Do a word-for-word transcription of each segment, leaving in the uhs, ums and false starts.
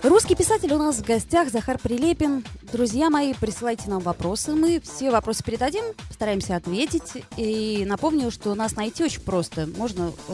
Русский писатель у нас в гостях, Захар Прилепин. Друзья мои, присылайте нам вопросы. Мы все вопросы передадим, постараемся ответить. И напомню, что нас найти очень просто. Можно э,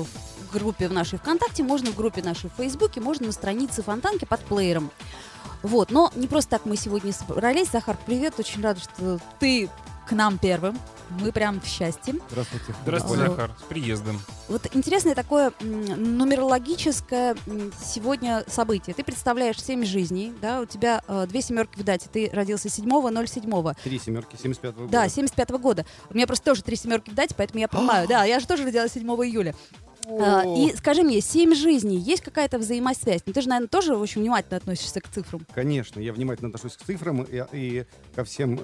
в группе в нашей ВКонтакте, можно в группе нашей в Фейсбуке, можно на странице Фонтанки под плеером. Вот, но не просто так мы сегодня собрались. Захар, привет, очень рада, что ты к нам первым. Мы прям в счастье. Здравствуйте. Здравствуйте, Захар. С приездом. Вот интересное такое м, нумерологическое м, сегодня событие. Ты представляешь семь жизней, да, у тебя э, две семерки в дате. Ты родился седьмого ноль седьмого. Три семерки, семьдесят пятого года. Да, семьдесят пятого года. У меня просто тоже три семерки в дате, поэтому я понимаю. Да, я же тоже родилась седьмого июля. А, и скажи мне, семь жизней, есть какая-то взаимосвязь? Ну, ты же, наверное, тоже очень внимательно относишься к цифрам. Конечно, я внимательно отношусь к цифрам и, и ко всем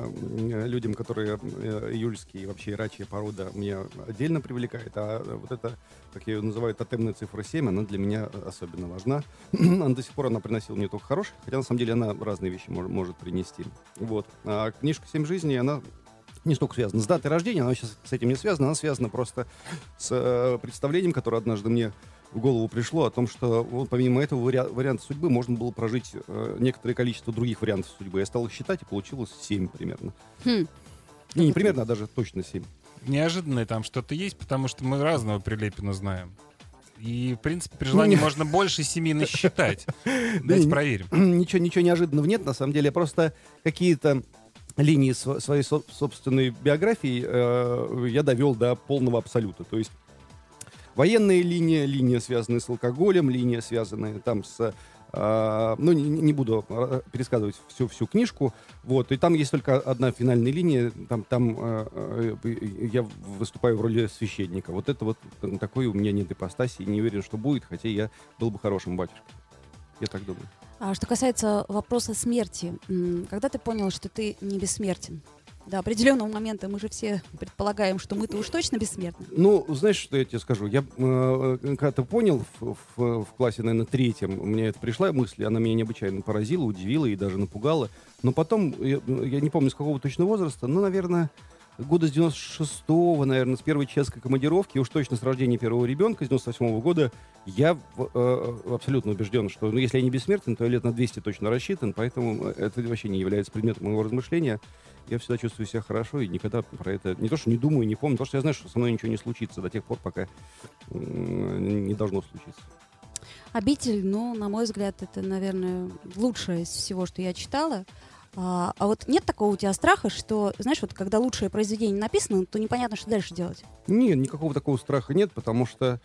э, людям, которые э, июльские и вообще рачья порода меня отдельно привлекает. А вот это, как я ее называю, тотемная цифра семь, она для меня особенно важна. Она до сих пор она приносила мне только хорошее, хотя на самом деле она разные вещи может, может принести. Вот. А книжка «Семь жизней», она не столько связана с датой рождения, она сейчас с этим не связана, она связана просто с э, представлением, которое однажды мне в голову пришло, о том, что вот, помимо этого вариа- варианта судьбы можно было прожить э, некоторое количество других вариантов судьбы. Я стал их считать, и получилось семь примерно. Хм. Не, не примерно, а даже точно семь. Неожиданное там что-то есть, потому что мы разного Прилепина знаем. И, в принципе, при желании можно больше семи насчитать. Давайте проверим. Ничего, ничего неожиданного нет, на самом деле. Просто какие-то линии св- своей со- собственной биографии э, я довел до полного абсолюта. То есть военная линия, линия, связанная с алкоголем, линия, связанная там с... Э, ну, не, не буду пересказывать всю, всю книжку. Вот. И там есть только одна финальная линия. Там, там э, э, я выступаю в роли священника. Вот это вот такой у меня нет ипостаси. Не уверен, что будет, хотя я был бы хорошим батюшкой. Я так думаю. А что касается вопроса смерти, м, когда ты понял, что ты не бессмертен? До определенного момента мы же все предполагаем, что мы-то уж точно бессмертны. Ну, знаешь, что я тебе скажу? Я э, когда-то понял в, в, в классе, наверное, третьем, мне это пришла мысль, она меня необычайно поразила, удивила и даже напугала. Но потом, я, я не помню, с какого точно возраста, ну, наверное, года с девяносто шестого, наверное, с первой чешской командировки, уж точно с рождения первого ребенка, с девяносто восьмого года, я э, абсолютно убежден, что, ну, если я не бессмертен, то я лет на двести точно рассчитан, поэтому это вообще не является предметом моего размышления. Я всегда чувствую себя хорошо и никогда про это не то, что не думаю, не помню, потому что я знаю, что со мной ничего не случится до тех пор, пока э, не должно случиться. «Обитель», ну, на мой взгляд, это, наверное, лучшее из всего, что я читала. А, а вот нет такого у тебя страха, что, знаешь, вот когда лучшее произведение написано, то непонятно, что дальше делать? Нет, никакого такого страха нет, потому что,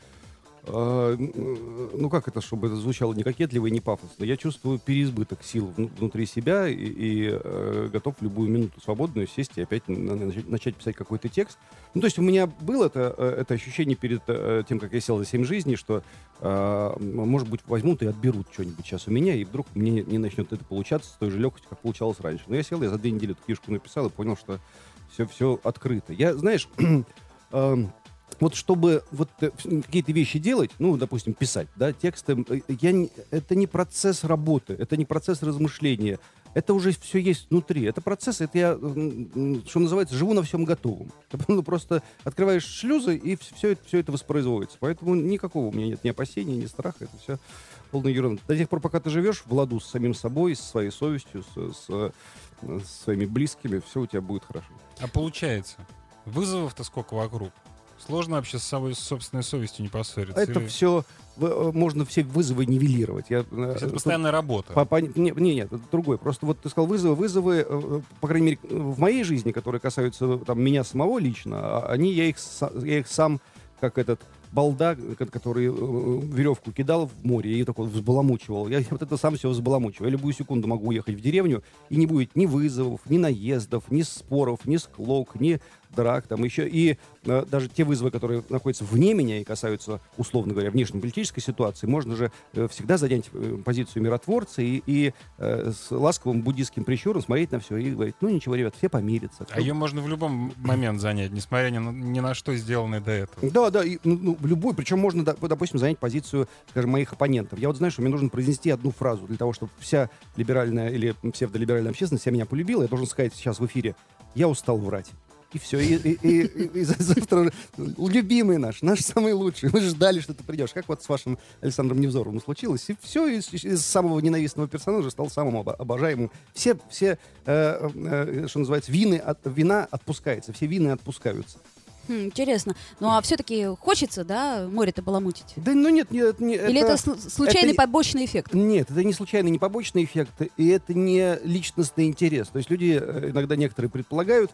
э, ну как это, чтобы это звучало не кокетливо и не пафосно, я чувствую переизбыток сил вну- внутри себя и, и э, готов в любую минуту свободную сесть и опять на- на- начать, начать писать какой-то текст. Ну, то есть у меня было это, э, это ощущение перед э, тем, как я сел за «Семь жизней», что, э, может быть, возьмут и отберут что-нибудь сейчас у меня, и вдруг мне не начнет это получаться с той же легкостью, как получалось раньше. Но я сел, я за две недели эту книжку написал и понял, что все, все открыто. Я, знаешь, э, вот чтобы вот э, какие-то вещи делать, ну, допустим, писать, да, тексты, э, я не, это не процесс работы, это не процесс размышления, это уже все есть внутри. Это процесс, это я, м, что называется, живу на всем готовом. Ну, просто открываешь шлюзы, и все это, все это воспроизводится. Поэтому никакого у меня нет ни опасения, ни страха, это все полная ерунда. До тех пор, пока ты живешь в ладу с самим собой, со своей совестью, с, с, с своими близкими, все у тебя будет хорошо. А получается, вызовов-то сколько вокруг? Сложно вообще с собой, с собственной совестью не поссориться? Это Или... все, можно все вызовы нивелировать. Я, То есть это постоянная работа? По, по, не, не, нет, это другой. Просто вот ты сказал вызовы. Вызовы, э, по крайней мере, в моей жизни, которые касаются там, меня самого лично, а они, я их, я их сам, как этот балда, который э, веревку кидал в море и такой взбаламучивал. Я вот это сам все взбаламучиваю. Я любую секунду могу уехать в деревню, и не будет ни вызовов, ни наездов, ни споров, ни склок, ни драк, там еще и э, даже те вызовы, которые находятся вне меня и касаются, условно говоря, внешнеполитической ситуации, можно же э, всегда занять э, позицию миротворца и, и э, с ласковым буддийским прищуром смотреть на все и говорить, ну ничего, ребят, все помирятся. А ее можно в любом момент занять, несмотря ни на, ни на что сделанное до этого. Да, да, и, ну, в любой, причем можно, допустим, занять позицию, скажем, моих оппонентов. Я вот знаю, что мне нужно произнести одну фразу для того, чтобы вся либеральная или псевдолиберальная общественность вся меня полюбила. Я должен сказать сейчас в эфире: я устал врать. и все. И, и, и, и, и завтра любимый наш, наш самый лучший. Мы ждали, что ты придешь. Как вот с вашим Александром Невзоровым случилось. И все, из, из самого ненавистного персонажа стал самым обожаемым. Все, все э, э, что называется, вины от, вина отпускается. Все вины отпускаются. Хм, интересно. Ну, а все-таки хочется, да, море-то баламутить? Да, ну нет, нет, нет. Или это, это случайный это, побочный эффект? Нет, это не случайный, не побочный эффект, и это не личностный интерес. То есть люди, иногда некоторые предполагают,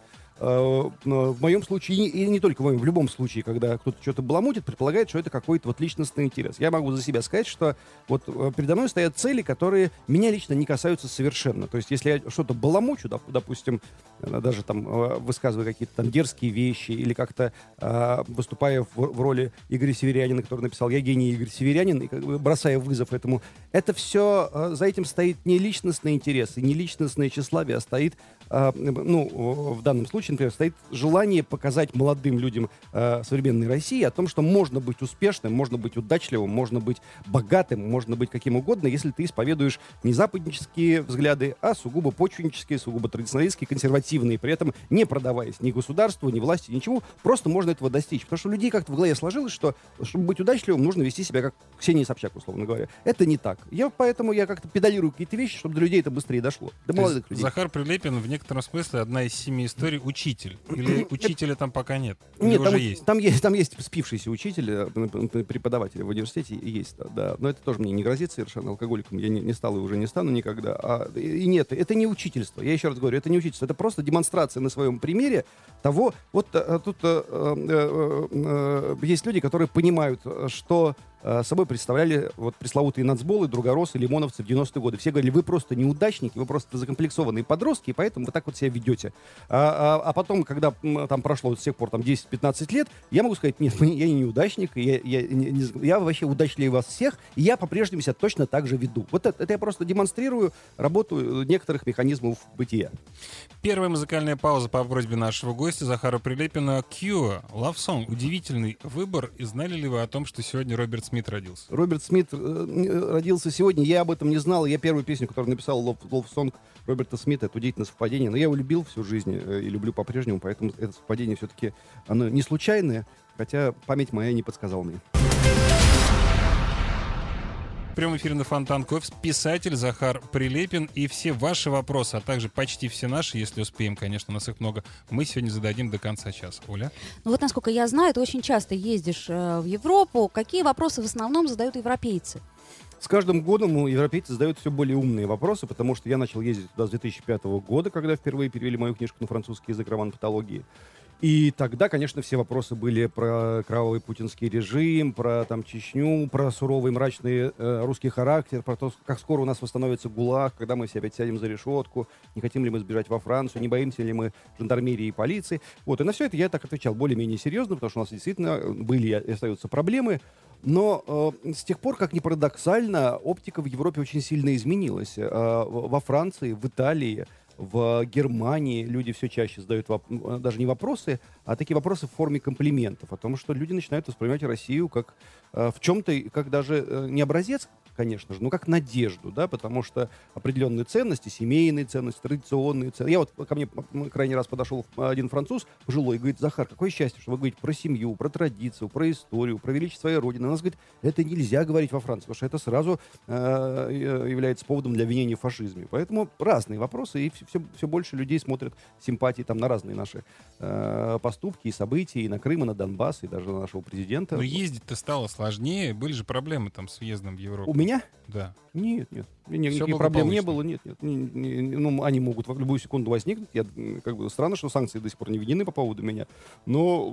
в моем случае, и не только в моем, в любом случае, когда кто-то что-то баламутит, предполагает, что это какой-то вот личностный интерес. Я могу за себя сказать, что вот передо мной стоят цели, которые меня лично не касаются совершенно. То есть если я что-то баламучу, допустим, даже там высказывая какие-то там дерзкие вещи или как-то выступая в, в роли Игоря Северянина, который написал «Я гений Игорь Северянин», и как бы бросая вызов этому, это все, за этим стоит не личностный интерес и не личностное тщеславие, а стоит, ну, в данном случае, например, стоит желание показать молодым людям э, современной России о том, что можно быть успешным, можно быть удачливым, можно быть богатым, можно быть каким угодно, если ты исповедуешь не западнические взгляды, а сугубо почвеннические, сугубо традиционалистские, консервативные, при этом не продаваясь ни государству, ни власти, ничего, просто можно этого достичь. Потому что у людей как-то в голове сложилось, что чтобы быть удачливым, нужно вести себя как Ксения Собчак, условно говоря. Это не так. Я, поэтому я как-то педалирую какие-то вещи, чтобы до людей это быстрее дошло. До молодых людей. Захар Прилепин в некотором смысле одна из семи историй учитель. Или учителя там пока нет? Или нет, уже там, есть? Там есть? Там есть спившийся учитель, преподаватель в университете есть, да. Но это тоже мне не грозит совершенно алкоголиком. Я не, не стал и уже не стану никогда. А, и нет, это не учительство. Я еще раз говорю, это не учительство. Это просто демонстрация на своем примере того. Вот а, тут а, а, а, есть люди, которые понимают, что собой представляли вот пресловутые нацболы, другоросы, лимоновцы в девяностые годы. Все говорили, вы просто неудачники, вы просто закомплексованные подростки, и поэтому вы так вот себя ведете. А, а, а потом, когда там прошло с тех пор там, десять-пятнадцать лет, я могу сказать, нет, я не неудачник, я, я, не, я вообще удачливее вас всех, и я по-прежнему себя точно так же веду. Вот это, это я просто демонстрирую работу некоторых механизмов бытия. Первая музыкальная пауза по просьбе нашего гостя Захара Прилепина. Cure, Love Song. Удивительный выбор. И знали ли вы о том, что сегодня Роберт Смит родился? Роберт Смит э, родился сегодня. Я об этом не знал. Я первую песню, которую написал, Love, Love Song Роберта Смита, это удивительное совпадение. Но я его любил всю жизнь э, и люблю по-прежнему, поэтому это совпадение все-таки оно не случайное, хотя память моя не подсказала мне. В прямом эфире на Фонтан Кофе писатель Захар Прилепин. И все ваши вопросы, а также почти все наши, если успеем, конечно, у нас их много, мы сегодня зададим до конца часа. Оля? Ну вот, насколько я знаю, ты очень часто ездишь э, в Европу. Какие вопросы в основном задают европейцы? С каждым годом европейцы задают все более умные вопросы, потому что я начал ездить туда с две тысячи пятого года, когда впервые перевели мою книжку на французский язык «Роман патологии». И тогда, конечно, все вопросы были про кровавый путинский режим, про там Чечню, про суровый мрачный э, русский характер, про то, как скоро у нас восстановится ГУЛАГ, когда мы все опять сядем за решетку, не хотим ли мы сбежать во Францию, не боимся ли мы жандармерии и полиции. Вот, и на все это я так отвечал более-менее серьезно, потому что у нас действительно были и остаются проблемы. Но э, с тех пор, как ни парадоксально, оптика в Европе очень сильно изменилась. Э, во Франции, в Италии, в Германии люди все чаще задают воп- даже не вопросы, а такие вопросы в форме комплиментов. О том, что люди начинают воспринимать Россию как э, в чем-то, как даже э, не образец, конечно же, но как надежду, да, потому что определенные ценности, семейные ценности, традиционные ценности. Я вот ко мне крайний раз подошел один француз пожилой и говорит: Захар, какое счастье, что вы говорите про семью, про традицию, про историю, про величие своей родины. У нас, говорит, это нельзя говорить во Франции, потому что это сразу э, является поводом для обвинения в фашизме. Поэтому разные вопросы, и все, все больше людей смотрят симпатии там на разные наши э, поступки и события, и на Крым, и на Донбасс, и даже на нашего президента. Но ездить-то стало сложнее, были же проблемы там с въездом в Европу. У меня? Да. Нет, нет. Никаких проблем не было, нет, нет. Не, не, ну, они могут в любую секунду возникнуть. Я, как бы, странно, что санкции до сих пор не введены по поводу меня, но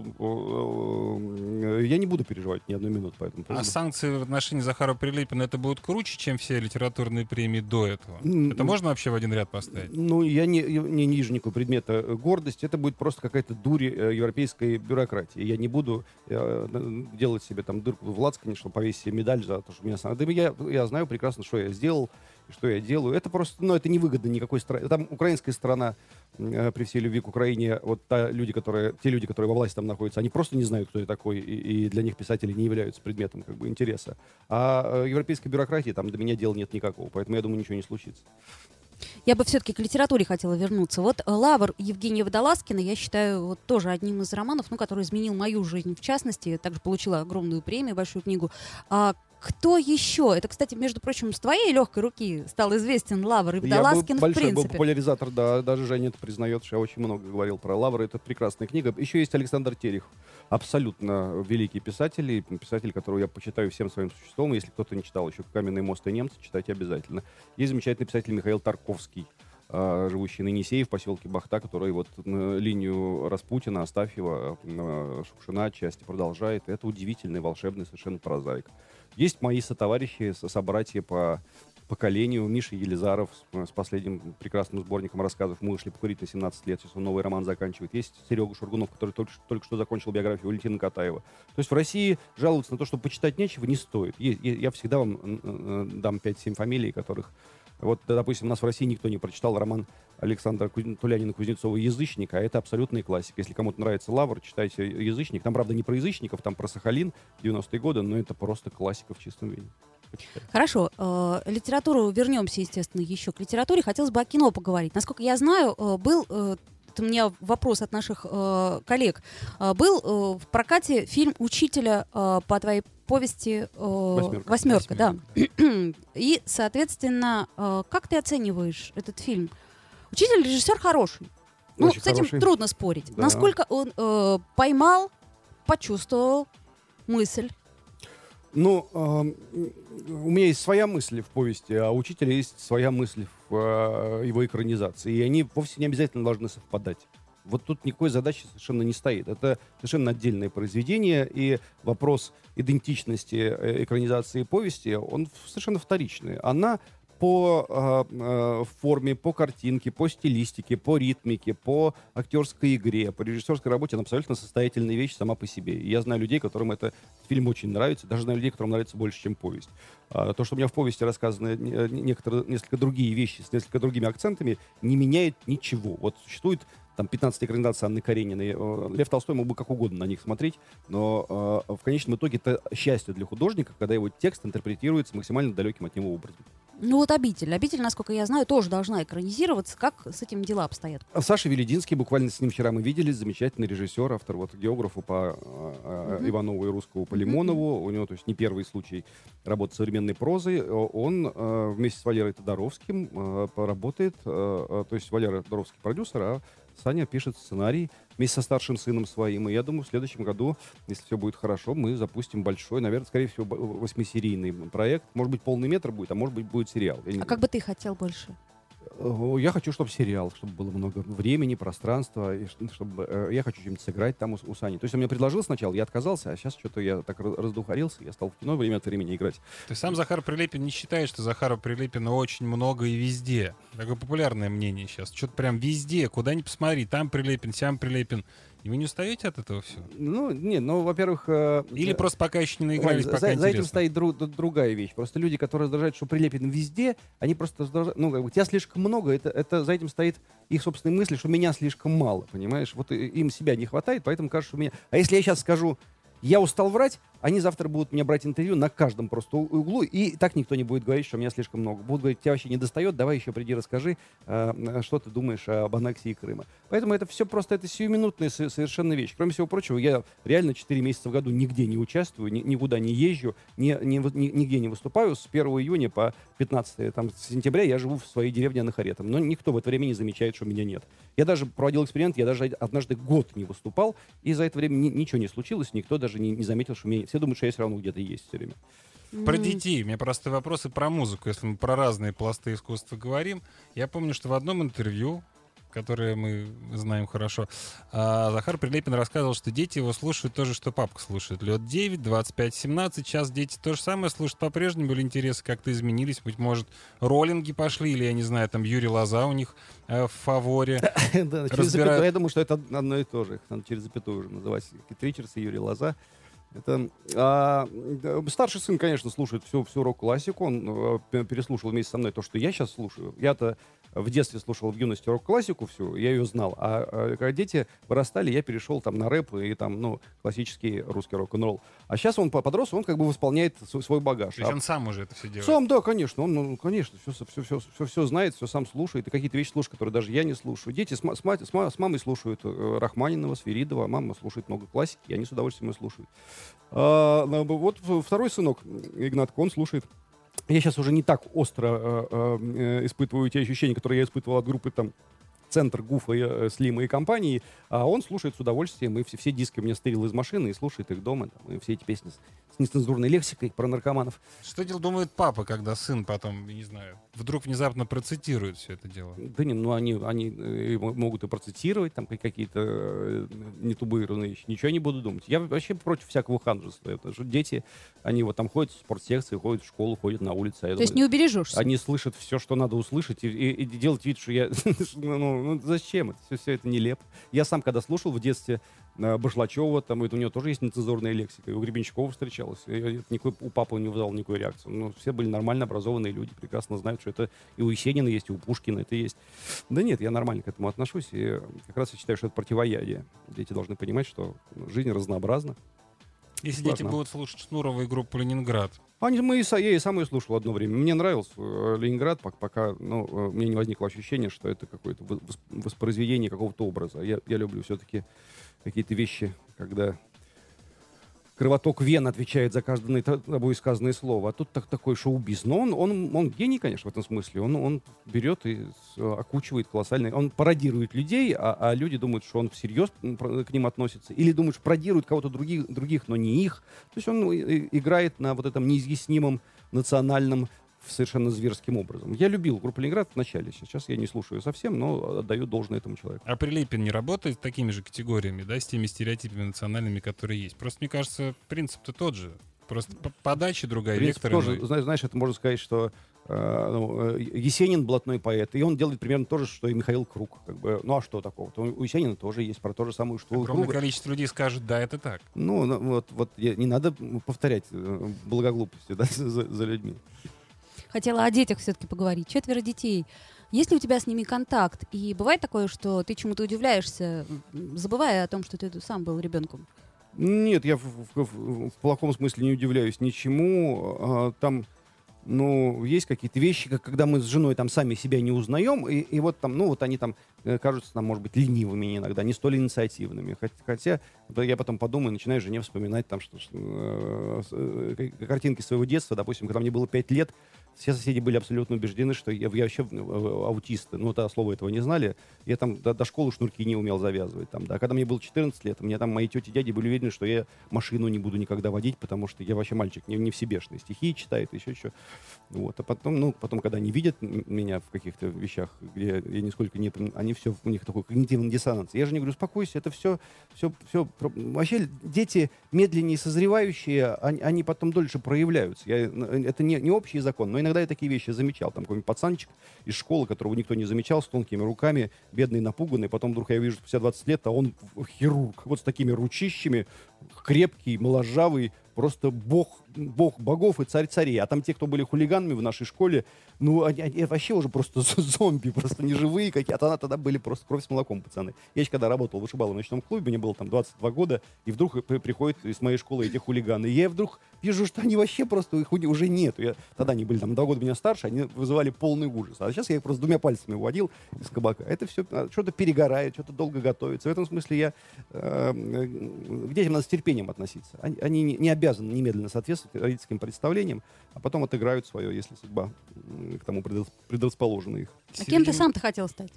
э, э, я не буду переживать ни одну минуту по этому поводу. А санкции в отношении Захара Прилепина это будут круче, чем все литературные премии до этого? Mm, это можно вообще в один ряд поставить? Ну, я не, не ниже никакого предмета гордости. Это будет просто какая-то дурь э, европейской бюрократии. Я не буду э, делать себе там дырку в лацкане, чтобы повесить себе медаль за то, что меня... Да, я, я знаю прекрасно, что я сделал, что я делаю. Это просто, ну, это невыгодно никакой стране. Там украинская сторона, э, при всей любви к Украине, вот та люди, которые, те люди, которые во власти там находятся, они просто не знают, кто я такой, и, и для них писатели не являются предметом, как бы, интереса. А э, европейской бюрократии там до меня дела нет никакого, поэтому я думаю, ничего не случится. Я бы все-таки к литературе хотела вернуться. Вот «Лавр» Евгения Водолазкина я считаю вот тоже одним из романов, ну, который изменил мою жизнь. В частности, также получила огромную премию, большую книгу. А кто еще? Это, кстати, между прочим, с твоей легкой руки стал известен «Лавр» и Водолазкин, я был в принципе. большой был популяризатор, да, даже Женя это признает, что я очень много говорил про «Лавр». Это прекрасная книга. Еще есть Александр Терехов. Абсолютно великий писатель, и писатель, которого я почитаю всем своим существом. Если кто-то не читал еще «Каменный мост» и «Немцы», читайте обязательно. Есть замечательный писатель Михаил Тарковский, живущий на Енисее в поселке Бахта, который вот линию Распутина, Астафьева, Шукшина отчасти продолжает. Это удивительный, волшебный совершенно прозаик. Есть мои сотоварищи, собратья по поколению. Миша Елизаров с, с последним прекрасным сборником рассказов «Мы ушли покурить на семнадцать лет», сейчас он новый роман заканчивает. Есть Серега Шургунов, который только, только что закончил биографию Валентина Катаева. То есть в России жаловаться на то, что почитать нечего, не стоит. Я, я всегда вам дам пять-семь фамилий, которых... Вот, допустим, у нас в России никто не прочитал роман Александра Тулянина-Кузнецова «Язычник», а это абсолютная классика. Если кому-то нравится «Лавр», читайте «Язычник». Там, правда, не про язычников, там про Сахалин, девяностые годы, но это просто классика в чистом виде. Почитайте. Хорошо. Э, литературу вернемся, естественно, еще к литературе. Хотелось бы о кино поговорить. Насколько я знаю, э, был... Э, у меня вопрос от наших э, коллег. Э, был э, в прокате фильм «Учителя» э, по твоей повести э, «Восьмерка». «Восьмерка», да. «Восьмерка», И, соответственно, э, как ты оцениваешь этот фильм? «Учитель» режиссер хороший. Ну, Очень с этим хороший. трудно спорить. Да. Насколько он э, поймал, почувствовал мысль? Ну, э, у меня есть своя мысль в повести, а у учителя есть своя мысль в э, его экранизации. И они вовсе не обязательно должны совпадать. Вот тут никакой задачи совершенно не стоит. Это совершенно отдельное произведение, и вопрос идентичности э, экранизации повести, он совершенно вторичный. Она по э, э, форме, по картинке, по стилистике, по ритмике, по актерской игре, по режиссерской работе, она абсолютно состоятельная вещь сама по себе. И я знаю людей, которым этот фильм очень нравится, даже знаю людей, которым нравится больше, чем повесть. А, то, что у меня в повести рассказаны некоторые, несколько другие вещи с несколько другими акцентами, не меняет ничего. Вот существует там пятнадцать экранизаций Анны Карениной. Лев Толстой мог бы как угодно на них смотреть, но э, в конечном итоге это счастье для художника, когда его текст интерпретируется максимально далеким от него образом. Ну вот «Обитель». «Обитель», насколько я знаю, тоже должна экранизироваться. Как с этим дела обстоят? Саша Велединский, буквально с ним вчера мы виделись, замечательный режиссер, автор вот географу по э, uh-huh. Иванову и Русскому по Лимонову. Uh-huh. У него, то есть, не первый случай работы современной прозы. Он э, вместе с Валерой Тодоровским э, поработает, э, то есть Валера Тодоровский продюсер, а Саня пишет сценарий вместе со старшим сыном своим. И я думаю, в следующем году, если все будет хорошо, мы запустим большой, наверное, скорее всего, восьмисерийный проект. Может быть, полный метр будет, а может быть, будет сериал. А как бы ты хотел больше? Я хочу, чтобы сериал, чтобы было много времени, пространства, и чтобы э, я хочу чем-нибудь сыграть там у, у Сани. То есть он мне предложил сначала, я отказался, а сейчас что-то я так раздухарился, я стал в кино время от времени играть. То есть сам Захар Прилепин не считает, что Захара Прилепина очень много и везде. Такое популярное мнение сейчас. Что-то прям везде, куда ни посмотри, там Прилепин, сям Прилепин. И вы не устаете от этого всего? Ну, нет, ну, во-первых... Э, Или э, просто пока еще не наигрались, Вань, пока за, интересно? за этим стоит дру, другая вещь. Просто люди, которые раздражают, что Прилепин везде, они просто раздражают... Ну, как бы, тебя слишком много, это, это за этим стоит их собственные мысли, что меня слишком мало, понимаешь? Вот им себя не хватает, поэтому кажется, что меня... А если я сейчас скажу, я устал врать, они завтра будут меня брать интервью на каждом просто углу, и так никто не будет говорить, что меня слишком много. Будут говорить, тебя вообще не достает, давай еще приди, расскажи, э, что ты думаешь об аннексии Крыма. Поэтому это все просто, это сиюминутная совершенно вещь. Кроме всего прочего, я реально четыре месяца в году нигде не участвую, ни, никуда не езжу, ни, ни, ни, нигде не выступаю. С первого июня по пятнадцатое там, сентября я живу в своей деревне Анахаретом. Но никто в это время не замечает, что меня нет. Я даже проводил эксперимент, я даже однажды год не выступал, и за это время ни, ничего не случилось, никто даже не, не заметил, что меня нет. Все думают, что я все равно где-то есть все время. Про детей. У меня простые вопросы про музыку. Если мы про разные пласты искусства говорим. Я помню, что в одном интервью, которое мы знаем хорошо, Захар Прилепин рассказывал, что дети его слушают то же, что папка слушает. Лет девять, двадцать пять, семнадцать. Сейчас дети то же самое слушают по-прежнему, или интересы как-то изменились? Быть может, роллинги пошли, или, я не знаю, там Юрий Лоза у них в фаворе. Я думаю, что это одно и то же. Их надо через запятую уже называть. Кит Ричардс и Юрий Лоза. Это, а, старший сын, конечно, слушает всю, всю рок-классику. Он а, переслушал вместе со мной то, что я сейчас слушаю. Я-то в детстве слушал в юности рок-классику всю, я ее знал. А, а когда дети вырастали, я перешел там на рэп и там, ну, классический русский рок-н-ролл. А сейчас он подрос, он как бы восполняет свой, свой багаж. То есть а, он сам уже это все делает? Сам, да, конечно. Он, ну, конечно, все, все, все, все, все знает, все сам слушает. И какие-то вещи слушает, которые даже я не слушаю. Дети с, с, с, с мамой слушают э, Рахманинова, Сверидова, а мама слушает много классики, и они с удовольствием ее слушают. А, вот второй сынок, Игнатко, он слушает. Я сейчас уже не так остро э, э, испытываю те ощущения, которые я испытывал от группы там Центр, Гуфа, э, Слима и компании, а он слушает с удовольствием, и все, все диски мне стырил из машины и слушает их дома, там, и все эти песни с, с нецензурной лексикой про наркоманов. Что дело думает папа, когда сын потом, не знаю, вдруг внезапно процитирует все это дело? Да не, ну они, они э, могут и процитировать там какие-то э, нетубырованные вещи, ничего не буду думать. Я вообще против всякого ханжества, потому что дети, они вот там ходят в спортсекции, ходят в школу, ходят на улице. А То думаю, есть не убережешься? Они слышат все, что надо услышать, и, и, и делать вид, что я... ну, ну, зачем это? Все, все это нелепо. Я сам, когда слушал в детстве э, Башлачева, там, это у него тоже есть нецензурная лексика, и у Гребенщикова встречалась. И, и, никакой, у папы не вызвал никакой реакции. Ну, все были нормально образованные люди, прекрасно знают, что это и у Есенина есть, и у Пушкина это есть. Да нет, я нормально к этому отношусь, и как раз я считаю, что это противоядие. Дети должны понимать, что жизнь разнообразна. Если Важно. дети будут слушать Шнурова и группу «Ленинград», Они, мы, я и сам ее слушал одно время. Мне нравился э, Ленинград, пока, пока ну, э, мне не возникло ощущение, что это какое-то вос- воспроизведение какого-то образа. Я, я люблю все-таки какие-то вещи, когда кровоток вен отвечает за каждое тобой сказанное слово. А тут так, такой шоу-биз. Но он, он, он гений, конечно, в этом смысле. Он, он берет и с- окучивает колоссальный... Он пародирует людей, а, а люди думают, что он всерьез к ним относится. Или думают, что пародирует кого-то других, других, но не их. То есть он и- играет на вот этом неизъяснимом национальном совершенно зверским образом. Я любил группу «Ленинград» в начале. Сейчас я не слушаю совсем, но отдаю должное этому человеку. а Прилепин не работает с такими же категориями, да, с теми стереотипами национальными, которые есть? Просто, мне кажется, принцип-то тот же. Просто по- подача другая, В принципе, вектор тоже, иной. знаешь, знаешь, это можно сказать, что э, ну, э, Есенин блатной поэт, и он делает примерно то же, что и Михаил Круг. Как бы, ну а что такого? То у Есенина тоже есть про то же самое, что у Огромное Круга. количество людей скажет, да, это так. Ну, ну, вот, вот я- не надо повторять э, благоглупости да, за, за людьми. Хотела о детях все-таки поговорить. Четверо детей. Есть ли у тебя с ними контакт? И бывает такое, что ты чему-то удивляешься, м, забывая о том, что ты сам был ребенком? Нет, я в, в- в- в плохом смысле не удивляюсь ничему. А, Там, ну, есть какие-то вещи, как когда мы с женой там сами себя не узнаем, и, и вот там, ну, вот они там э, кажутся нам, может быть, ленивыми иногда, не столь инициативными. Хот- Хотя, да, я потом подумаю, начинаю жене вспоминать там, что, что, э, с- э, к- картинки своего детства, допустим, когда мне было пять лет, все соседи были абсолютно убеждены, что я, я вообще э, аутист. Ну, тогда слова этого не знали. Я там до, до школы шнурки не умел завязывать. Там, да. Когда мне было четырнадцать лет, мне там мои тети и дяди были уверены, что я машину не буду никогда водить, потому что я вообще мальчик не, не в себешный. Стихи читает, еще что. Вот. А потом, ну, потом, когда они видят м- меня в каких-то вещах, где я нисколько не... пон- Они все, у них такой когнитивный диссонанс. Я же не говорю, успокойся, это все... все, все про- вообще дети медленнее созревающие, они, они потом дольше проявляются. Я, это не, не общий закон, но иногда я такие вещи замечал. Там какой-нибудь пацанчик из школы, которого никто не замечал, с тонкими руками, бедный, напуганный. Потом вдруг я вижу спустя двадцать лет, а он хирург. Вот с такими ручищами, крепкий, моложавый, просто бог, бог богов и царь царей. А там те, кто были хулиганами в нашей школе, ну, они, они вообще уже просто зомби, просто неживые какие-то. А тогда были просто кровь с молоком, пацаны. Я еще когда работал, вышибал в ночном клубе, мне было там двадцать два года, и вдруг при- приходят из моей школы эти хулиганы. И я вдруг вижу, что они вообще просто, их у- уже нету. Я, тогда они были там два года меня старше, они вызывали полный ужас. А сейчас я их просто двумя пальцами уводил из кабака. Это все что-то перегорает, что-то долго готовится. В этом смысле я э, к детям надо с терпением относиться. Они, они не, не обязаны немедленно соответствовать родительским представлениям, а потом отыграют свое, если судьба м, к тому предрас- предрасположена их. А кем ты сам-то хотел стать?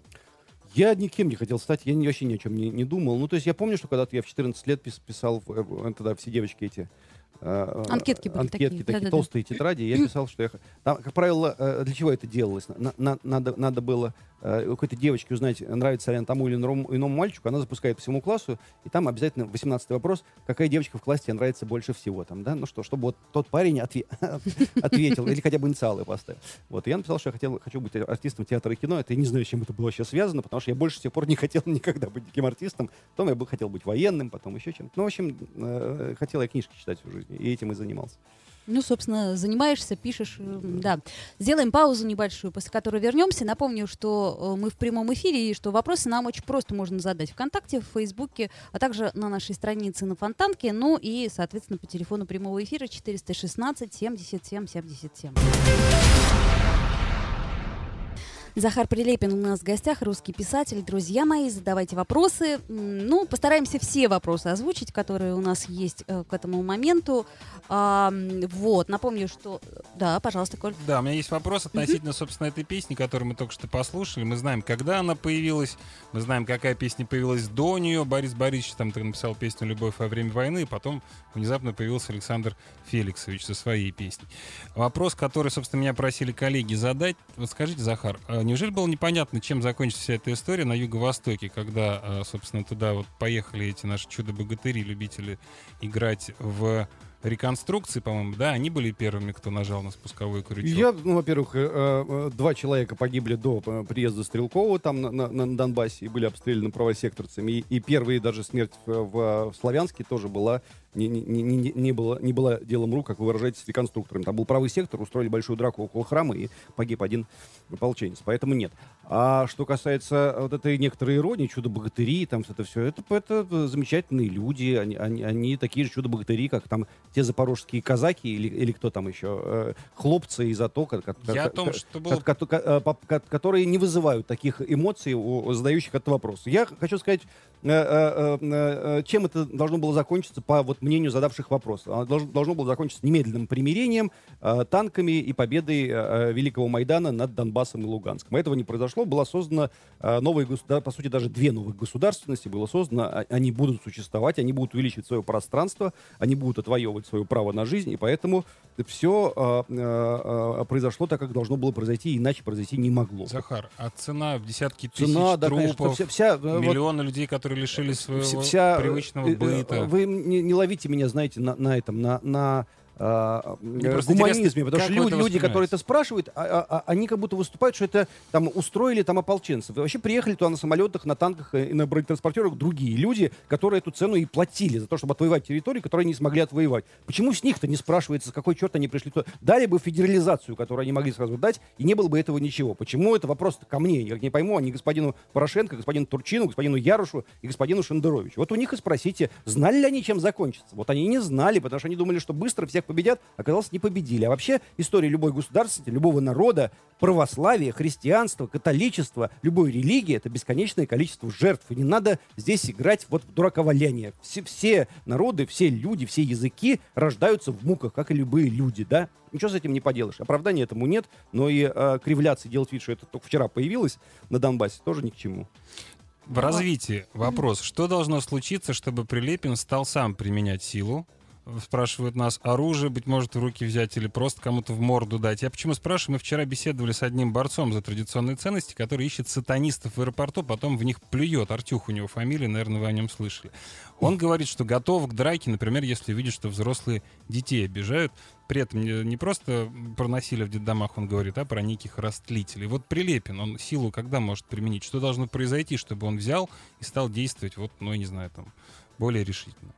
Я никем не хотел стать, я ни- вообще ни о чем не, не думал. Ну, то есть я помню, что когда-то я в четырнадцать лет пис- писал, в- э, тогда все девочки эти э, Анкетки были анкетки, такие, такие да-да-да. толстые тетради. Я писал, что я... х- Там, как правило, э, для чего это делалось? На- на- надо, надо было э, у какой-то девочке узнать, нравится ли она тому или иному, иному мальчику. Она запускает по всему классу, и там обязательно восемнадцатый вопрос, какая девочка в классе тебе нравится больше всего. Там, да? Ну что, чтобы вот тот парень отве- ответил, или хотя бы инициалы поставил. Вот, и я написал, что я хотел, хочу быть артистом театра и кино. Это я не знаю, с чем это было вообще связано, потому что я больше с тех пор не хотел никогда быть таким артистом. Потом я бы хотел быть военным, потом еще чем-то. Ну, в общем, э, хотел я книжки читать всю жизнь, и этим и занимался. Ну, собственно, занимаешься, пишешь, э, да. Сделаем паузу небольшую, после которой вернемся. Напомню, что э, мы в прямом эфире, и что вопросы нам очень просто можно задать ВКонтакте, в Фейсбуке, а также на нашей странице на Фонтанке, ну и, соответственно, по телефону прямого эфира четыреста шестнадцать семьдесят семь семьдесят семь. Захар Прилепин у нас в гостях, русский писатель. Друзья мои, задавайте вопросы. М, Ну, постараемся все вопросы озвучить, которые у нас есть э, к этому моменту. А, м, вот, напомню, что... Да, пожалуйста, Коль. Да, у меня есть вопрос относительно, собственно, этой песни, которую мы только что послушали. Мы знаем, когда она появилась, мы знаем, какая песня появилась до нее. Борис Борисович там написал песню «Любовь во время войны», и потом внезапно появился Александр Феликсович со своей песней. Вопрос, который, собственно, меня просили коллеги задать. Вот скажите, Захар, а неужели было непонятно, чем закончится вся эта история на Юго-Востоке, когда, а, собственно, туда вот поехали эти наши чудо-богатыри, любители играть в реконструкции, по-моему, да, они были первыми, кто нажал на спусковой крючок. Я, ну, во-первых, э, э, два человека погибли до э, приезда Стрелкова там на, на- на Донбассе и были обстреляны правосекторцами. И, и первая даже смерть в, в- в Славянске тоже была не, не, не, не, не, было, не была делом рук, как вы выражаетесь, реконструкторами. Там был правый сектор, устроили большую драку около храма, и погиб один ополченец. Поэтому нет. А что касается вот этой некоторой иронии, чудо-богатыри, там это все, это, это замечательные люди, они, они, они такие же чудо-богатыри, как там те запорожские казаки или, или кто там еще, э, хлопцы из АТО, ко- ко- Я ко- о том, ко- что было... ко- ко- ко- по- ко- которые не вызывают таких эмоций у у задающих этот вопрос. Я хочу сказать, э, э, э, э, чем это должно было закончиться, по вот мнению задавших вопрос. Оно должно, должно было закончиться немедленным примирением, э, танками и победой э, Великого Майдана над Донбассом и Луганском. Этого не произошло. Была создана э, новая, гос- да, по сути, даже две новых государственности было создано. А- Они будут существовать, они будут увеличивать свое пространство, они будут отвоевывать свое право на жизнь, и поэтому все э, э, произошло так, как должно было произойти, иначе произойти не могло. Захар, а цена в десятки тысяч Цена, да, трупов, конечно, вся, вся, э, вот, миллионы людей, которые лишились своего вся- вся, привычного э, э, быта. Вы не, не ловите меня, знаете, на, на этом, на, на а, Мне просто гуманизме, интересно, потому как что вы люди, это люди, которые воспринимаете? это спрашивают, а, а- а они как будто выступают, что это там устроили там ополченцев. И вообще приехали туда на самолетах, на танках и на бронетранспортерах другие люди, которые эту цену и платили за то, чтобы отвоевать территорию, которую они не смогли отвоевать. Почему с них-то не спрашивается, с какой черт они пришли туда? Дали бы федерализацию, которую они могли сразу дать, и не было бы этого ничего. Почему это вопрос ко мне? Я не пойму, а не господину Порошенко, господину Турчину, господину Ярушу и господину Шендеровичу. Вот у них и спросите, знали ли они, чем закончится. Вот они не знали, потому что они думали, что быстро всех победят, оказалось, не победили. А вообще история любой государственности, любого народа, православие, христианство, католичество, любой религии — это бесконечное количество жертв. И не надо здесь играть вот в дураковаляние. Все, все народы, все люди, все языки рождаются в муках, как и любые люди, да? Ничего с этим не поделаешь. Оправдания этому нет, но и э, кривляться и делать вид, что это только вчера появилось на Донбассе, тоже ни к чему. В развитии вопрос, что должно случиться, чтобы Прилепин стал сам применять силу? Спрашивают нас, оружие, быть может, в руки взять или просто кому-то в морду дать. Я почему спрашиваю? Мы вчера беседовали с одним борцом за традиционные ценности, который ищет сатанистов в аэропорту, потом в них плюет. Артюх у него фамилия, наверное, вы о нем слышали. Он говорит, что готов к драке, например, если видит, что взрослые детей обижают. При этом не, не просто про насилие в детдомах он говорит, а про неких растлителей. Вот Прилепин, он силу когда может применить? Что должно произойти, чтобы он взял и стал действовать, вот, ну, я не знаю, там, более решительно?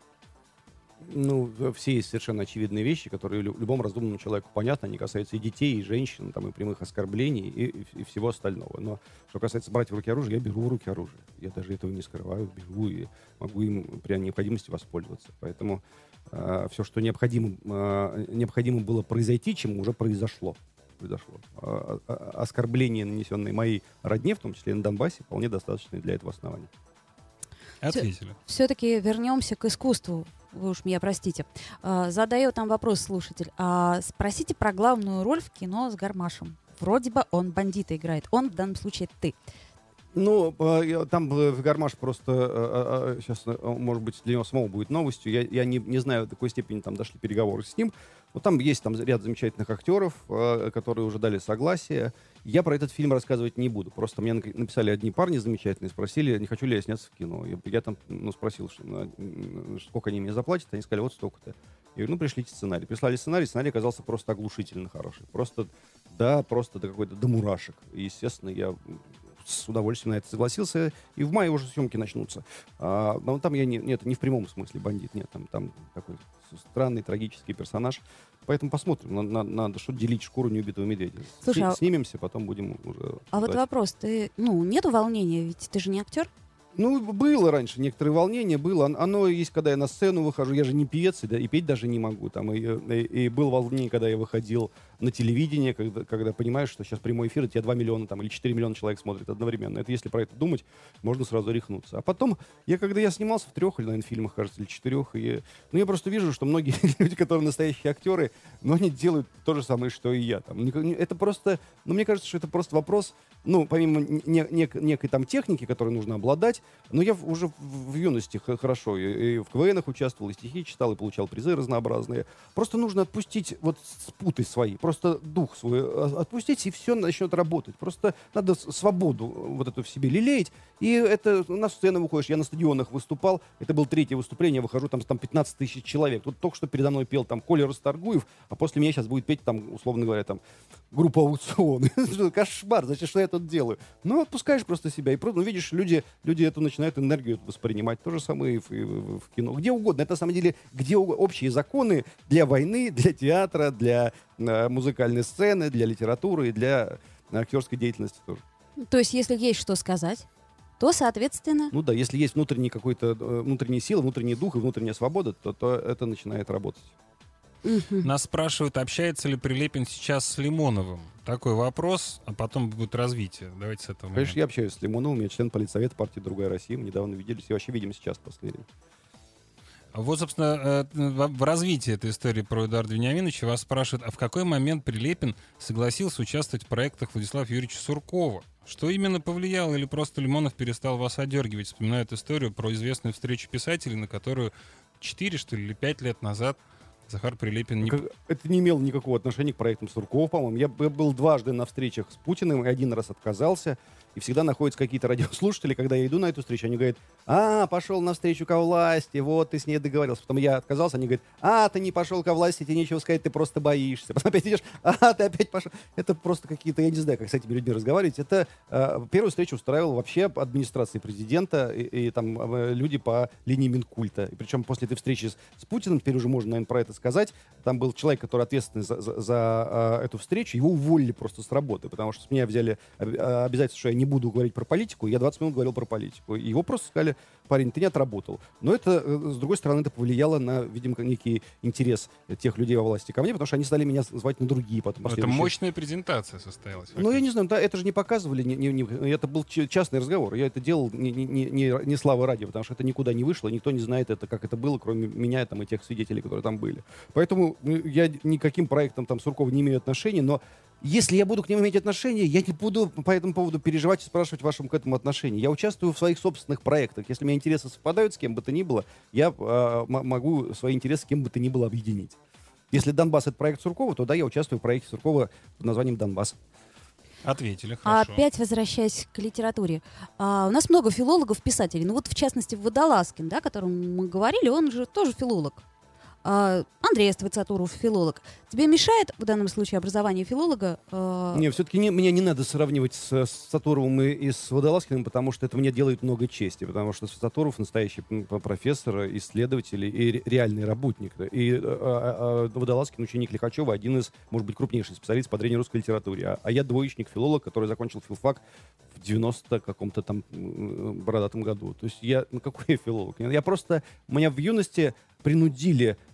Ну, все есть совершенно очевидные вещи, которые лю- любому разумному человеку понятны. Они касаются и детей, и женщин, там, и прямых оскорблений, и, и- и всего остального. Но что касается брать в руки оружие, я беру в руки оружие. Я даже этого не скрываю, беру и могу им при необходимости воспользоваться. Поэтому э, все, что необходимо, э, необходимо было произойти, чему уже произошло. произошло. А- а- оскорбления, нанесенные моей родне, в том числе и на Донбассе, вполне достаточны для этого основания. Ответили. Все-таки вернемся к искусству. Вы уж меня простите. А, задает нам вопрос слушатель. А, спросите про главную роль в кино с Гармашем. Вроде бы он бандита играет. Он в данном случае ты. Ну, э, я- там э, Гармаш просто сейчас, может быть, для него самого будет новостью. Я, я не, не знаю, до какой степени там дошли переговоры с ним. Но там есть там ряд замечательных актеров, э, которые уже дали согласие. Я про этот фильм рассказывать не буду. Просто мне нак- написали одни парни замечательные, спросили, не хочу ли я сняться в кино. Я, я там ну, спросил, что, ну, сколько они мне заплатят. Они сказали, вот столько-то. Я говорю, ну, пришлите сценарий. Прислали сценарий, сценарий оказался просто оглушительно хороший. Просто, да, просто до какой-то, до мурашек. И, естественно, я с удовольствием на это согласился. И в мае уже съемки начнутся. А, но там я не, нет, не в прямом смысле бандит. Нет, там, там такой странный, трагический персонаж. Поэтому посмотрим. Надо, надо, надо что делить шкуру неубитого медведя. Слушай, Сни- а- Снимемся, потом будем уже... А вот ждать. вопрос, ты, ну, нету волнения, ведь ты же не актер? Ну, было раньше некоторое волнение, было. Оно- Оно есть, когда я на сцену выхожу. Я же не певец, и, да, и петь даже не могу. Там, и, и, и было волнение, когда я выходил на телевидение, когда, когда понимаешь, что сейчас прямой эфир, и тебя два миллиона там, или четыре миллиона человек смотрят одновременно. Это если про это думать, можно сразу рехнуться. А потом, я когда я снимался в трех или, наверное, фильмах, кажется, или четырех, и, ну, я просто вижу, что многие люди, которые настоящие актеры, но они делают то же самое, что и я. Там, Ник- не- это просто, ну, мне кажется, что это просто вопрос, ну, помимо не- нек- некой там техники, которой нужно обладать, но я в- уже в, в юности х- хорошо и, и в КВНах участвовал, и стихи читал, и получал призы разнообразные. Просто нужно отпустить вот спуты свои, просто дух свой а- отпустить, и все начнет работать. Просто надо с- свободу вот эту в себе лелеять. И это на сцену выходишь. Я на стадионах выступал. Это было третье выступление. Выхожу, там, там пятнадцать тысяч человек. Тут только что передо мной пел там Коля Расторгуев, а после меня сейчас будет петь там, условно говоря, там группа «Аукцион». Кошмар, зачем, что я тут делаю? Ну, отпускаешь просто себя. И просто, ну, видишь, люди, люди эту начинают энергию эту воспринимать. То же самое и в, и в- в кино. Где угодно. Это, на самом деле, где уг- общие законы для войны, для театра, для э, музыкальной сцены, для литературы и для актерской деятельности тоже. То есть, если есть что сказать, то, соответственно... Ну да, если есть внутренний какой-то, э, внутренняя сила, внутренний дух и внутренняя свобода, то, то это начинает работать. Мгм. Нас спрашивают, общается ли Прилепин сейчас с Лимоновым. Такой вопрос, а потом будет развитие. Давайте с этого Конечно, момента. я общаюсь с Лимоновым, я член политсовета партии «Другая Россия». Мы недавно виделись и вообще видим сейчас в последнее время. Вот, собственно, э, в в развитии этой истории про Эдуарда Вениаминовича вас спрашивают, а в какой момент Прилепин согласился участвовать в проектах Владислава Юрьевича Суркова? Что именно повлияло, или просто Лимонов перестал вас одергивать? Вспоминают историю про известную встречу писателей, на которую четыре, что ли, или пять лет назад Захар Прилепин не... Как- Это не имело никакого отношения к проектам Суркова, по-моему. Я б- был дважды на встречах с Путиным, и один раз отказался. И всегда находятся какие-то радиослушатели, когда я иду на эту встречу, они говорят: а, пошел на встречу ко власти, вот, ты с ней договорился. Потом я отказался, они говорят: а, ты не пошел ко власти, тебе нечего сказать, ты просто боишься. Потом опять идешь: а, ты опять пошел. Это просто какие-то, я не знаю, как с этими людьми разговаривать. Это э, первую встречу устраивала вообще администрация президента и, и там э, люди по линии Минкульта. И причем после этой встречи с, с Путиным, теперь уже можно, наверное, про это сказать, там был человек, который ответственный за, за- за, э, эту встречу, его уволили просто с работы, потому что с меня взяли об- э, обязательство, что я не буду говорить про политику. Я двадцать минут говорил про политику. И его просто сказали: парень, ты не отработал. Но это, э, с другой стороны, это повлияло на, видимо, некий интерес тех людей во власти ко мне, потому что они стали меня звать на другие потом Это последующие. мощная презентация состоялась. Ну, я не фактически. знаю, да, это же не показывали, не, не- не- это был ч- частный разговор. Я это делал не, не, не, не, не слава ради, потому что это никуда не вышло, никто не знает, это, как это было, кроме меня там, и тех свидетелей, которые там были. Поэтому ну, я никаким проектом там Суркова не имею отношения, но если я буду к ним иметь отношения, я не буду по этому поводу переживать и спрашивать вашим к этому отношения. Я участвую в своих собственных проектах. Если у меня интересы совпадают с кем бы то ни было, я э, м- могу свои интересы с кем бы то ни было объединить. Если «Донбасс» — это проект Суркова, то да, я участвую в проекте Суркова под названием «Донбасс». Ответили, А хорошо. опять возвращаясь к литературе. А, у нас много филологов, писателей. Ну вот, в частности, Водолазкин, да, о котором мы говорили, он же тоже филолог. А, Андрей Аствацатуров, филолог. Тебе мешает в данном случае образование филолога? а, Не, все-таки не, мне не надо сравнивать с, с Сатуровым и, и с Водолазкиным, потому что это мне делает много чести, потому что Сатуров настоящий м, профессор, исследователь и ре- реальный работник. И а, а, а, Водолазкин, ученик Лихачева, один из, может быть, крупнейших специалистов по древнерусской литературе. А, а я двоечник, филолог, который закончил филфак в девяносто каком-то там м, бородатом году. То есть я, ну какой я филолог? Я просто, меня в юности принудили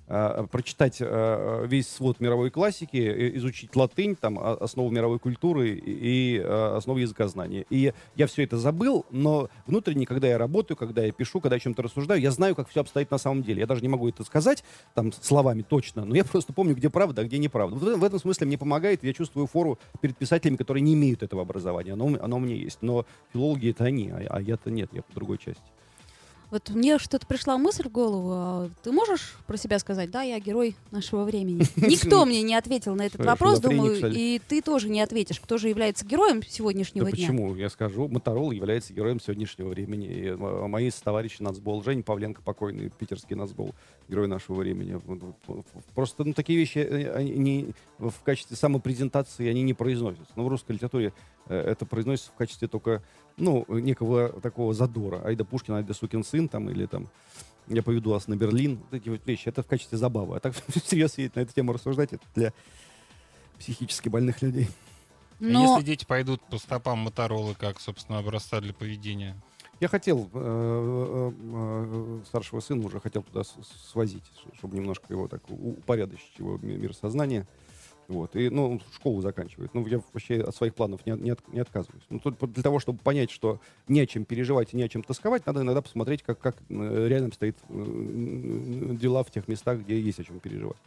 э, прочитать э, весь свод мировой классики, э, изучить латынь, там, о- основу мировой культуры и, и э, основу языкознания. И я все это забыл, но внутренне, когда я работаю, когда я пишу, когда я о чем-то рассуждаю, я знаю, как все обстоит на самом деле. Я даже не могу это сказать там словами точно, но я просто помню, где правда, а где неправда. Вот в, в этом смысле мне помогает, я чувствую фору перед писателями, которые не имеют этого образования. Оно, у- оно у меня есть. Но филологи — это они, а, а я-то нет, я по другой части. Вот мне что-то пришла мысль в голову. а Ты можешь про себя сказать, да, я герой нашего времени? Никто мне не ответил на этот Что, вопрос, шизофреник, думаю, что ли? и ты тоже не ответишь, кто же является героем Да сегодняшнего дня. почему? Я скажу, Моторола является героем сегодняшнего времени. И, э, мои товарищи нацбол, Жень Павленко, покойный питерский нацбол, герой нашего времени. Вот, вот, Просто ну, такие вещи э, они не, в качестве самопрезентации они не произносятся. Но в русской литературе э, это произносится в качестве только ну, некого такого задора. Айда Пушкин, айда сукин сын, там, или там я поведу вас на Берлин. Вот эти вот вещи, это в качестве забавы. А так всерьез сидеть на эту тему рассуждать, это для психически больных людей. А Но если дети пойдут по стопам Моторолы, как, собственно, образца для поведения? Я хотел, э, э, э, старшего сына уже хотел туда с- свозить, ш- чтобы немножко его так у- упорядочить, его ми- миросознание. Вот. И, ну, он школу заканчивает. Ну, я вообще от своих планов не, от- не, от- не отказываюсь. Ну, тут для того, чтобы понять, что не о чем переживать и не о чем тосковать, надо иногда посмотреть, как, как э, реально обстоят э, дела в тех местах, где есть о чем переживать.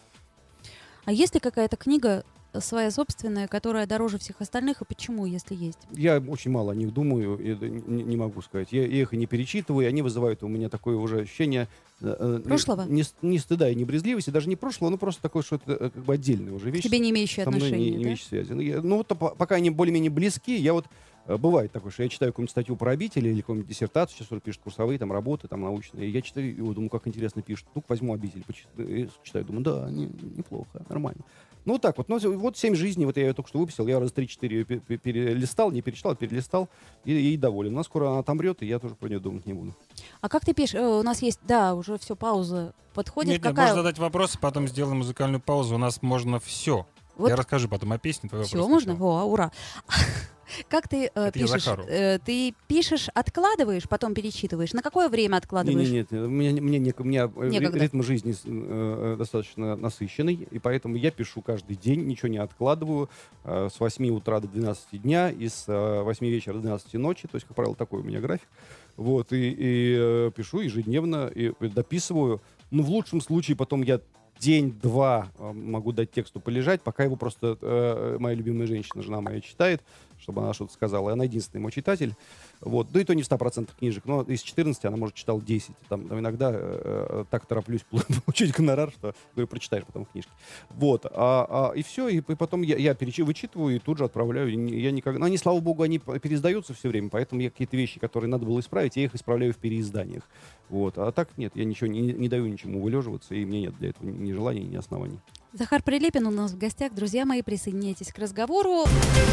а есть ли какая-то книга своя собственная, которая дороже всех остальных, и почему, если есть? Я очень мало о них думаю, и да не, не могу сказать. Я, я их и не перечитываю, и они вызывают у меня такое уже ощущение... э, э, Прошлого? Не, с- не стыда и не брезгливости, даже не прошлого, но просто такое, что это э, как бы отдельная уже К вещь. тебе не имеющие Со мной не, отношения, не да? имеющие связи. Ну, я- ну, вот по- пока они более-менее близки, я вот... э, Бывает такое, что я читаю какую-нибудь статью про обители или какую-нибудь диссертацию, сейчас пишут курсовые, там, работы, там, научные, и я читаю, и вот думаю, как интересно пишут. Ну, возьму обитель, почитаю, и читаю, думаю, да, не- неплохо, нормально. Ну, вот так вот. Ну, вот «Семь жизней», вот я ее только что выписал, я раз три-четыре ее пе- пе- перелистал, не перечитал, а перелистал, и, и доволен. Но скоро она отомрет, и я тоже про нее думать не буду. А как ты пишешь? Э, У нас есть, да, уже все, пауза подходит. Нет, нет, Какая? можно задать вопрос, потом сделаем музыкальную паузу. У нас можно все. Вот Я расскажу потом о песне. Твой все вопрос можно? сначала. О, ура! Как ты э, Это я пишешь? Захару. Э, ты пишешь, откладываешь, потом перечитываешь. На какое время откладываешь? Нет, нет, нет, мне, мне, не- у меня э, Некогда. ритм жизни с- э, достаточно насыщенный, и поэтому я пишу каждый день, ничего не откладываю, э, с восьми утра до двенадцати дня и с э, восьми вечера до двенадцати ночи, то есть, как правило, такой у меня график. Вот, и, и э, пишу ежедневно, и дописываю. Ну, в лучшем случае потом я день-два э, могу дать тексту полежать, пока его просто э, моя любимая женщина, жена моя, читает, чтобы она что-то сказала. И она единственный мой читатель. Вот. Да и то не в ста процентах книжек, но из четырнадцати она, может, читала десять. Там, там иногда э, так тороплюсь получить гонорар, что говорю, прочитаешь потом книжки. Вот. А, а, и все, и, и потом я, я перечи, вычитываю и тут же отправляю. И не- Я никогда... Но они, слава богу, они п- переиздаются все время, поэтому я какие-то вещи, которые надо было исправить, я их исправляю в переизданиях. Вот. А так нет, я ничего не, не даю ничему вылеживаться, и мне нет для этого ни желания, ни оснований. Захар Прилепин у нас в гостях. Друзья мои, присоединяйтесь к разговору.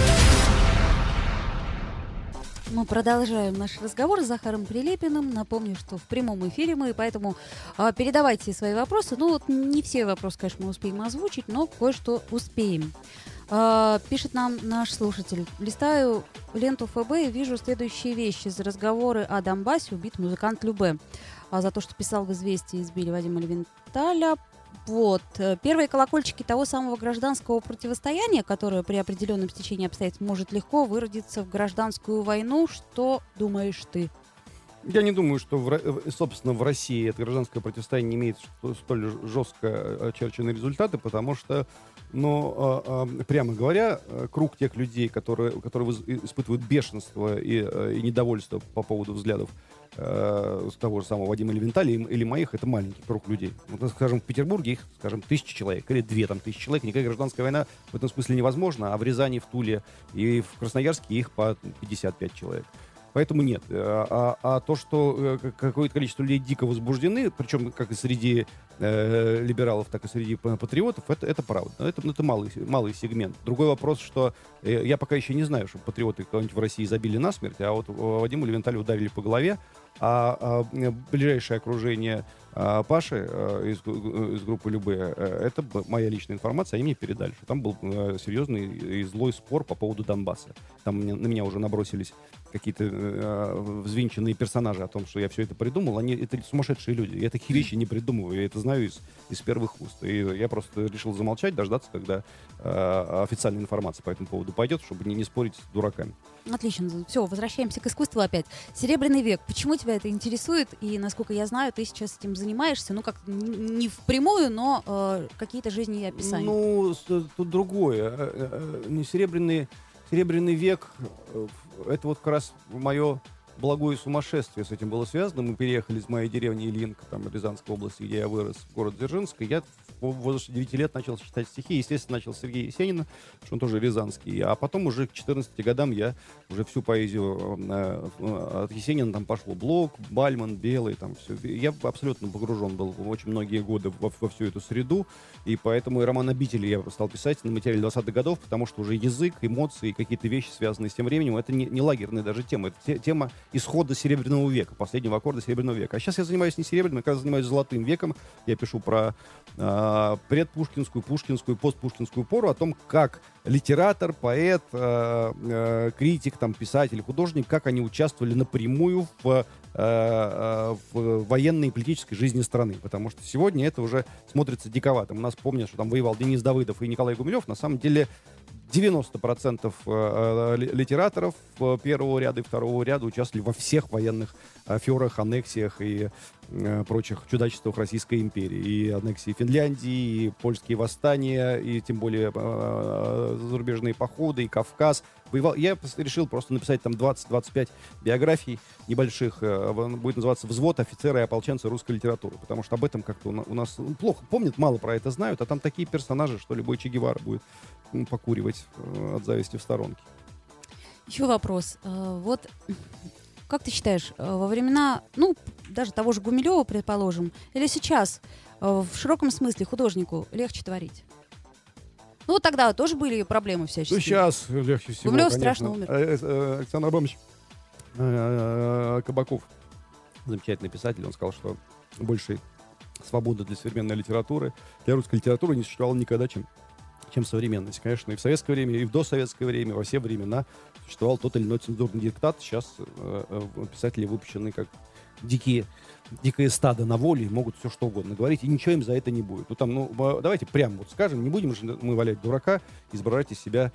Мы продолжаем наш разговор с Захаром Прилепиным. Напомню, что в прямом эфире мы, поэтому а, передавайте свои вопросы. Ну, вот не все вопросы, конечно, мы успеем озвучить, но кое-что успеем. А, пишет нам наш слушатель. Листаю ленту ФБ и вижу следующие вещи. За разговоры о Донбассе убит музыкант Любэ. А за то, что писал в «Известии», избили Вадима Левенталя. Вот. Э, Первые колокольчики того самого гражданского противостояния, которое при определенном стечении обстоятельств может легко выродиться в гражданскую войну. Что думаешь ты? Я не думаю, что, в, Ро- э, собственно, в России это гражданское противостояние не имеет что- столь жестко очерченные результаты, потому что, ну, а, а, прямо говоря, э, круг тех людей, которые, которые выз- испытывают бешенство и, э, и недовольство по поводу взглядов э, с того же самого Вадима Левенталя или или моих, это маленький круг людей. Вот, скажем, в Петербурге их, скажем, тысячи человек или две там тысячи человек. Никакая гражданская война в этом смысле невозможна, а в Рязани, в Туле и в Красноярске их по пятьдесят пять человек. Поэтому нет. А, а- а то, что э, к- какое-то количество людей дико возбуждены, причем как и среди э, либералов, так и среди п- патриотов, это, это правда. Но Это, это малый, малый сегмент. Другой вопрос, что э, я пока еще не знаю, что патриоты кого-нибудь в России забили насмерть, а вот Вадиму Левенталю ударили по голове, А, а ближайшее окружение а, Паши а, из, из группы Любэ, а, это моя личная информация, они мне передали, что там был а, серьезный и злой спор по поводу Донбасса. Там мне, на меня уже набросились какие-то э, взвинченные персонажи о том, что я все это придумал. Они это сумасшедшие люди. Я такие вещи не придумываю. Я это знаю из, из первых уст. И я просто решил замолчать, дождаться, когда э, официальная информация по этому поводу пойдет, чтобы не, не спорить с дураками. Отлично. Все, возвращаемся к искусству опять. Серебряный век. Почему тебя это интересует? И, насколько я знаю, ты сейчас этим занимаешься. Ну, как не впрямую, но э, какие-то жизнеописания. Ну, тут другое. Не серебряный, серебряный век... Это вот как раз мое благое сумасшествие с этим было связано. Мы переехали из моей деревни Ильинка, там, Рязанской области, где я вырос, в город Дзержинск. И я в возрасте девяти лет начал читать стихи. Естественно, начал с Сергея Есенина, что он тоже рязанский. А потом уже к четырнадцати годам я уже всю поэзию э, от Есенина там пошло. Блок, Бальман, Белый, там все. Я абсолютно погружен был очень многие годы во, во всю эту среду. И поэтому и роман «Обители» я стал писать на материале двадцатых годов, потому что уже язык, эмоции, какие-то вещи, связанные с тем временем, это не, не лагерная даже тема. Это те, тема исхода Серебряного века, последнего аккорда Серебряного века. А сейчас я занимаюсь не Серебряным, я как раз занимаюсь Золотым веком. Я пишу про э, предпушкинскую, пушкинскую, постпушкинскую пору, о том, как литератор, поэт, э, э, критик, там, писатель, художник, как они участвовали напрямую в, э, в военной и политической жизни страны. Потому что сегодня это уже смотрится диковато. У нас помнят, что там воевал Денис Давыдов и Николай Гумилев. На самом деле девяносто процентов литераторов первого ряда и второго ряда участвовали во всех военных аферах, аннексиях и прочих чудачествах Российской империи. И аннексии Финляндии, и польские восстания, и тем более зарубежные походы, и Кавказ. Воевал. Я решил просто написать там двадцать-двадцать пять биографий небольших. Будет называться «Взвод офицера и ополченца русской литературы». Потому что об этом как-то у нас плохо помнят, мало про это знают. А там такие персонажи, что любой Че Гевара будет покуривать от зависти в сторонке. Еще вопрос. Вот как ты считаешь, во времена, ну, даже того же Гумилева, предположим, или сейчас в широком смысле художнику легче творить? Ну, тогда тоже были проблемы всяческие. Ну, сейчас легче всего, Гумилев конечно. страшно умер. Александр Абрамович Кабаков, замечательный писатель, он сказал, что большей свободы для современной литературы, для русской литературы не существовало никогда, чем чем современность. Конечно, и в советское время, и в досоветское время, во все времена существовал тот или иной цензурный диктат. Сейчас э, э, писатели выпущены как дикие, дикое стадо на воле, могут все что угодно говорить, и ничего им за это не будет. Ну, там, ну, давайте прямо вот скажем, не будем же мы валять дурака, избрать из себя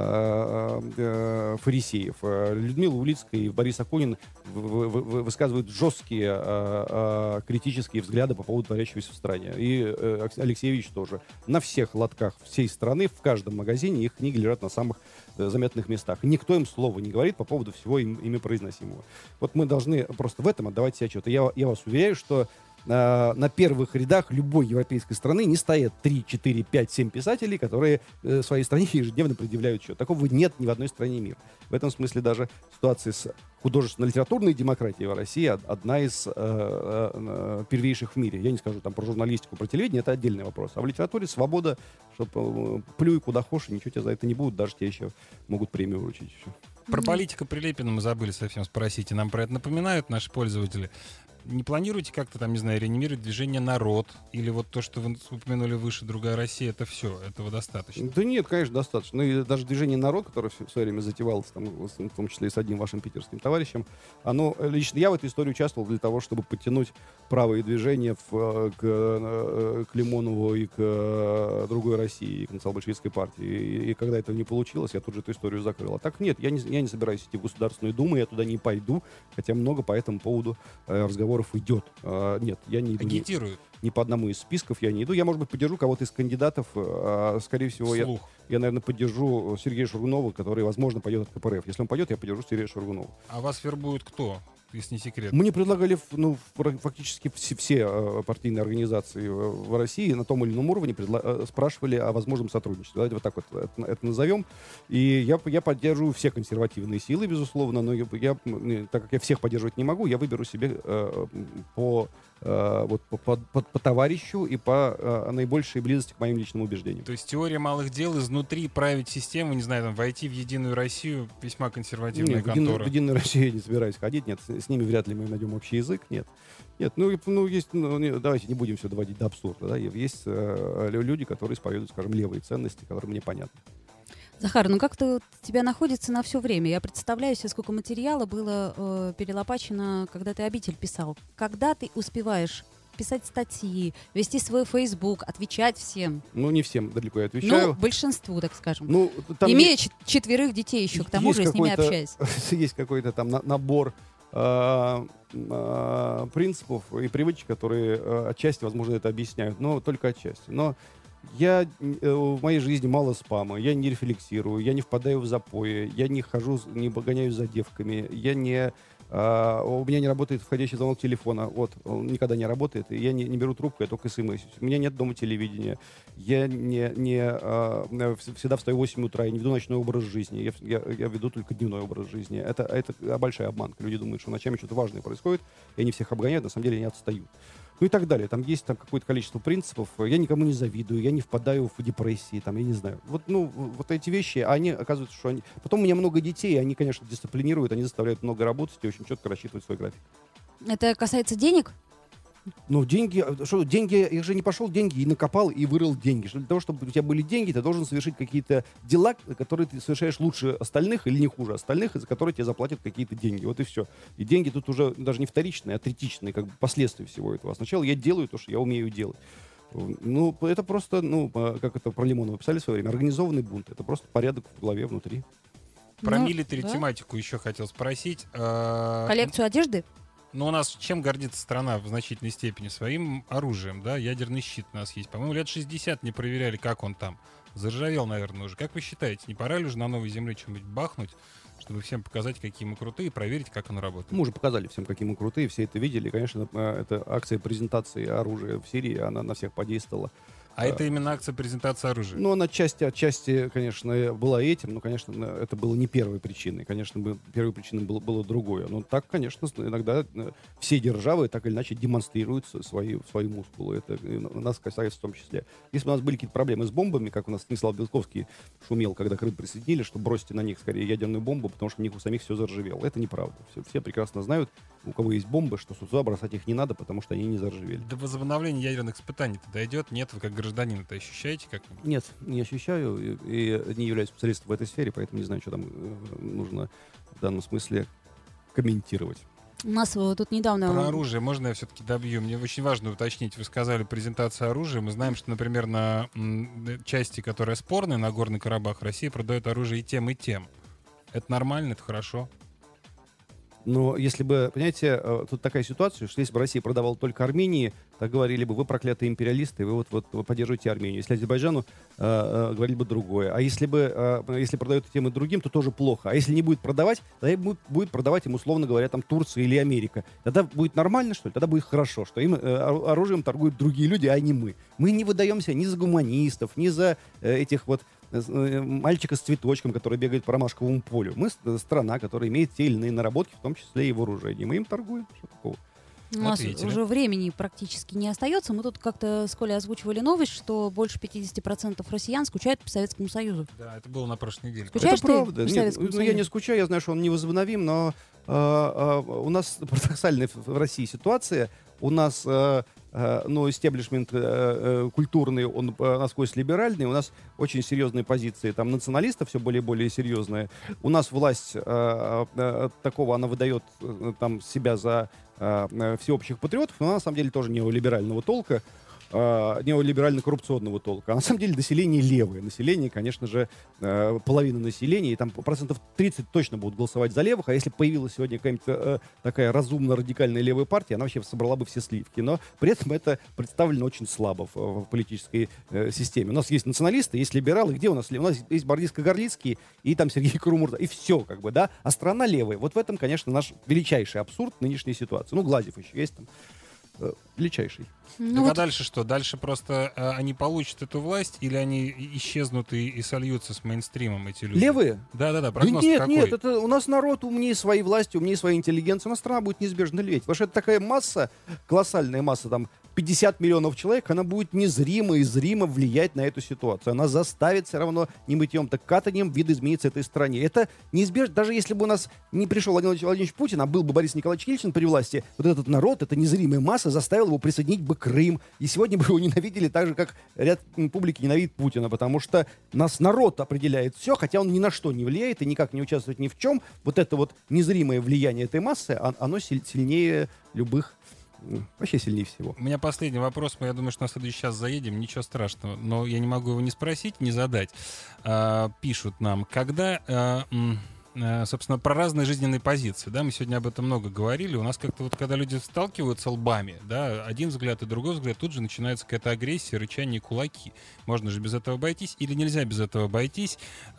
э, э, фарисеев. Людмила Улицкая и Борис Акунин высказывают жесткие э, э, критические взгляды по поводу творящегося в стране. И э, Алексеевич тоже. На всех лотках всей страны, в каждом магазине их книги лежат на самых э, заметных местах. И никто им слова не говорит по поводу всего им, ими произносимого. Вот мы должны просто в этом отдавать себе отчет. И я, я вас уверяю, что э, на первых рядах любой европейской страны не стоят три, четыре, пять, семь писателей, которые э, своей стране ежедневно предъявляют счет. Такого нет ни в одной стране мира. В этом смысле даже ситуация с художественно-литературной демократией в России одна из э, э, первейших в мире. Я не скажу там про журналистику, про телевидение, это отдельный вопрос. А в литературе свобода, что э, плюй куда хочешь, ничего тебе за это не будут, даже тебе еще могут премию вручить. Еще. Про политика Прилепина мы забыли совсем спросить, и нам про это напоминают наши пользователи. Не планируете как-то там, не знаю, реанимировать движение «Народ»? Или вот то, что вы упомянули выше, «Другая Россия», это все, этого достаточно? Да нет, конечно, достаточно. Ну, и даже движение «Народ», которое в свое время затевалось, там, в том числе и с одним вашим питерским товарищем, оно, лично я в этой истории участвовал для того, чтобы подтянуть правые движения в, к, к Лимонову и к «Другой России», и к национал-большевистской партии. И, и когда этого не получилось, я тут же эту историю закрыл. А так нет, я не, я не собираюсь идти в Государственную Думу, я туда не пойду, хотя много по этому поводу э, разговоров идет. А, нет, я не иду. Агитируют. Ни, ни по одному из списков я не иду. Я, может быть, поддержу кого-то из кандидатов. А, скорее всего, я, я, наверное, поддержу Сергея Шургунова, который, возможно, пойдет от ка пэ эр эф. Если он пойдет, я поддержу Сергея Шургунова. А вас вербует кто? Если не секрет. Мне предлагали, ну, фактически все, все партийные организации в России на том или ином уровне предла- спрашивали о возможном сотрудничестве. Давайте вот так вот это, это назовем. И я, я поддерживаю все консервативные силы, безусловно, но я, я, так как я всех поддерживать не могу, я выберу себе э, по, э, вот, по, по, по, по товарищу и по э, наибольшей близости к моим личным убеждениям. То есть теория малых дел изнутри править систему, не знаю, там, войти в Единую Россию, весьма консервативная нет, контора. В Единую, в Единую Россию я не собираюсь ходить, нет. с ними вряд ли мы найдем общий язык, нет. Нет, ну, ну есть, ну, не, давайте не будем все доводить до абсурда, да, есть э, люди, которые исповедуют, скажем, левые ценности, которые мне понятны. Захар, ну как-то вот тебя находится на все время. Я представляю себе, сколько материала было э, перелопачено, когда ты «Обитель» писал. Когда ты успеваешь писать статьи, вести свой Facebook, отвечать всем? Ну, не всем далеко я отвечаю. Ну, большинству, так скажем. Ну, там Имея есть, четверых детей еще, к тому же, с ними общаясь. Есть какой-то там на, набор э, э, принципов и привычек, которые э, отчасти, возможно, это объясняют, но только отчасти. Но я, э, в моей жизни мало спама, я не рефлексирую, я не впадаю в запои, я не хожу, не гоняюсь за девками, я не... Uh, у меня не работает входящий звонок телефона. Вот, он никогда не работает. И я не, не беру трубку, я только смс. У меня нет дома телевидения. Я не, не, uh, всегда встаю в восемь утра, я не веду ночной образ жизни. Я, я, я веду только дневной образ жизни. Это, это большая обманка. Люди думают, что ночами что-то важное происходит, и они всех обгоняют, на самом деле они отстают. Ну и так далее. Там есть там какое-то количество принципов. Я никому не завидую, я не впадаю в депрессии, там, я не знаю. Вот, ну, вот эти вещи, они оказываются, что они... Потом у меня много детей, они, конечно, дисциплинируют, они заставляют много работать и очень четко рассчитывать свой график. Это касается денег? Ну, деньги, что, деньги, я же не пошел деньги и накопал, и вырыл деньги. Что для того, чтобы у тебя были деньги, ты должен совершить какие-то дела, которые ты совершаешь лучше остальных или не хуже остальных, и за которые тебе заплатят какие-то деньги. Вот и все. И деньги тут уже даже не вторичные, а третичные, как бы последствия всего этого. Сначала я делаю то, что я умею делать. Ну, это просто, ну, как это про Лимонова писали в свое время, организованный бунт. Это просто порядок в голове внутри. Про Ну, милитари да. тематику еще хотел спросить. А, Коллекцию одежды? Ну, у нас чем гордится страна в значительной степени? Своим оружием, да? Ядерный щит у нас есть. По-моему, лет шестьдесят не проверяли, как он там. Заржавел, наверное, уже. Как вы считаете, не пора ли уже на новой земле что-нибудь бахнуть, чтобы всем показать, какие мы крутые, и проверить, как оно работает? Мы уже показали всем, какие мы крутые, все это видели. Конечно, это акция презентации оружия в Сирии, она на всех подействовала. А это именно акция презентации оружия? Ну, она отчасти, отчасти, конечно, была этим, но, конечно, это было не первой причиной. Конечно, бы- первой причиной было, было другое. Но так, конечно, с- иногда э, все державы так или иначе демонстрируют с- свои, свои мускулы. Это и на- нас касается в том числе. Если бы у нас были какие-то проблемы с бомбами, как у нас Станислав Белковский шумел, когда Крым присоединили, что бросьте на них скорее ядерную бомбу, потому что у них у самих все заржавело. Это неправда. Все, все прекрасно знают, у кого есть бомбы, что сюда бросать их не надо, потому что они не заржавели. До возобновления ядерных испытаний-то дойдет? Нет, вы как гражданин это ощущаете? Как... Нет, не ощущаю и, и не являюсь специалистом в этой сфере, поэтому не знаю, что там э, нужно в данном смысле комментировать. У нас вот тут недавно... Про оружие можно я все-таки добью? Мне очень важно уточнить. Вы сказали презентация оружия. Мы знаем, что, например, на м, части, которая спорная, на Горный Карабах, Россия продает оружие и тем, и тем. Это нормально, это хорошо. Но если бы, понимаете, э, тут такая ситуация, что если бы Россия продавала только Армении, так говорили бы, вы проклятые империалисты, вы вот, вот вы поддерживаете Армению. Если Азербайджану, э, э, говорили бы другое. А если бы, э, если продают и тем, и другим, то тоже плохо. А если не будет продавать, тогда будет, будет продавать им, условно говоря, там Турция или Америка. Тогда будет нормально, что ли? Тогда будет хорошо, что им э, ор- оружием торгуют другие люди, а не мы. Мы не выдаемся ни за гуманистов, ни за э, этих вот мальчика с цветочком, который бегает по ромашковому полю. Мы с- страна, которая имеет те или иные наработки, в том числе и вооружение. Мы им торгуем. Что такого? У нас Ответили. уже времени практически не остается. Мы тут как-то с Колей озвучивали новость, что больше пятьдесят процентов россиян скучают по Советскому Союзу. Да, это было на прошлой неделе. Скучаешь Это ты правда. по Нет, Советскому ну, я Союзу? не скучаю, я знаю, что он невозобновим, но э, э, у нас парадоксальная в, в России ситуация. У нас э, э, ну, истеблишмент э, э, культурный, он э, насквозь либеральный. У нас очень серьезные позиции там националистов, все более и более серьезные. У нас власть э, э, такого, она выдает э, там себя за э, э, всеобщих патриотов, но она, на самом деле тоже неолиберального толка. э, неолиберально-коррупционного толка. А на самом деле население левое. Население, конечно же, э, половина населения, и там процентов тридцать точно будут голосовать за левых, а если появилась сегодня какая-нибудь э, такая разумно-радикальная левая партия, она вообще собрала бы все сливки. Но при этом это представлено очень слабо в, в политической э, системе. У нас есть националисты, есть либералы. Где у нас? У нас есть Борис Кагарлицкий и там Сергей Крумурда. И все, как бы, да. А страна левая. Вот в этом, конечно, наш величайший абсурд нынешней ситуации. Ну, Глазьев еще есть там. Э, величайший. Ну, Так вот а дальше что? Дальше просто э, они получат эту власть или они и- исчезнут и, и сольются с мейнстримом, эти люди? Левые? Да-да-да, Да прогноз нет, какой? нет, это у нас народ умнее своей власти, умнее своей интеллигенции. У нас страна будет неизбежно лететь. Потому что это такая масса, колоссальная масса там пятьдесят миллионов человек, она будет незримо и зримо влиять на эту ситуацию. Она заставит все равно не мытьем, так катанием видоизмениться этой стране. Это неизбежно. Даже если бы у нас не пришел Владимир Владимирович Путин, а был бы Борис Николаевич Ельцин при власти, вот этот народ, эта незримая масса заставила его присоединить бы Крым. И сегодня бы его ненавидели так же, как ряд публики ненавидит Путина, потому что нас народ определяет все, хотя он ни на что не влияет и никак не участвует ни в чем. Вот это вот незримое влияние этой массы, оно сильнее любых, вообще сильнее всего. У меня последний вопрос, мы, я думаю, что на следующий час заедем, ничего страшного, но я не могу его не спросить, не задать. А, пишут нам, когда... А, собственно, про разные жизненные позиции, да, мы сегодня об этом много говорили, у нас как-то вот, когда люди сталкиваются лбами, да, один взгляд и другой взгляд, тут же начинается какая-то агрессия, рычание, кулаки. Можно же без этого обойтись или нельзя без этого обойтись?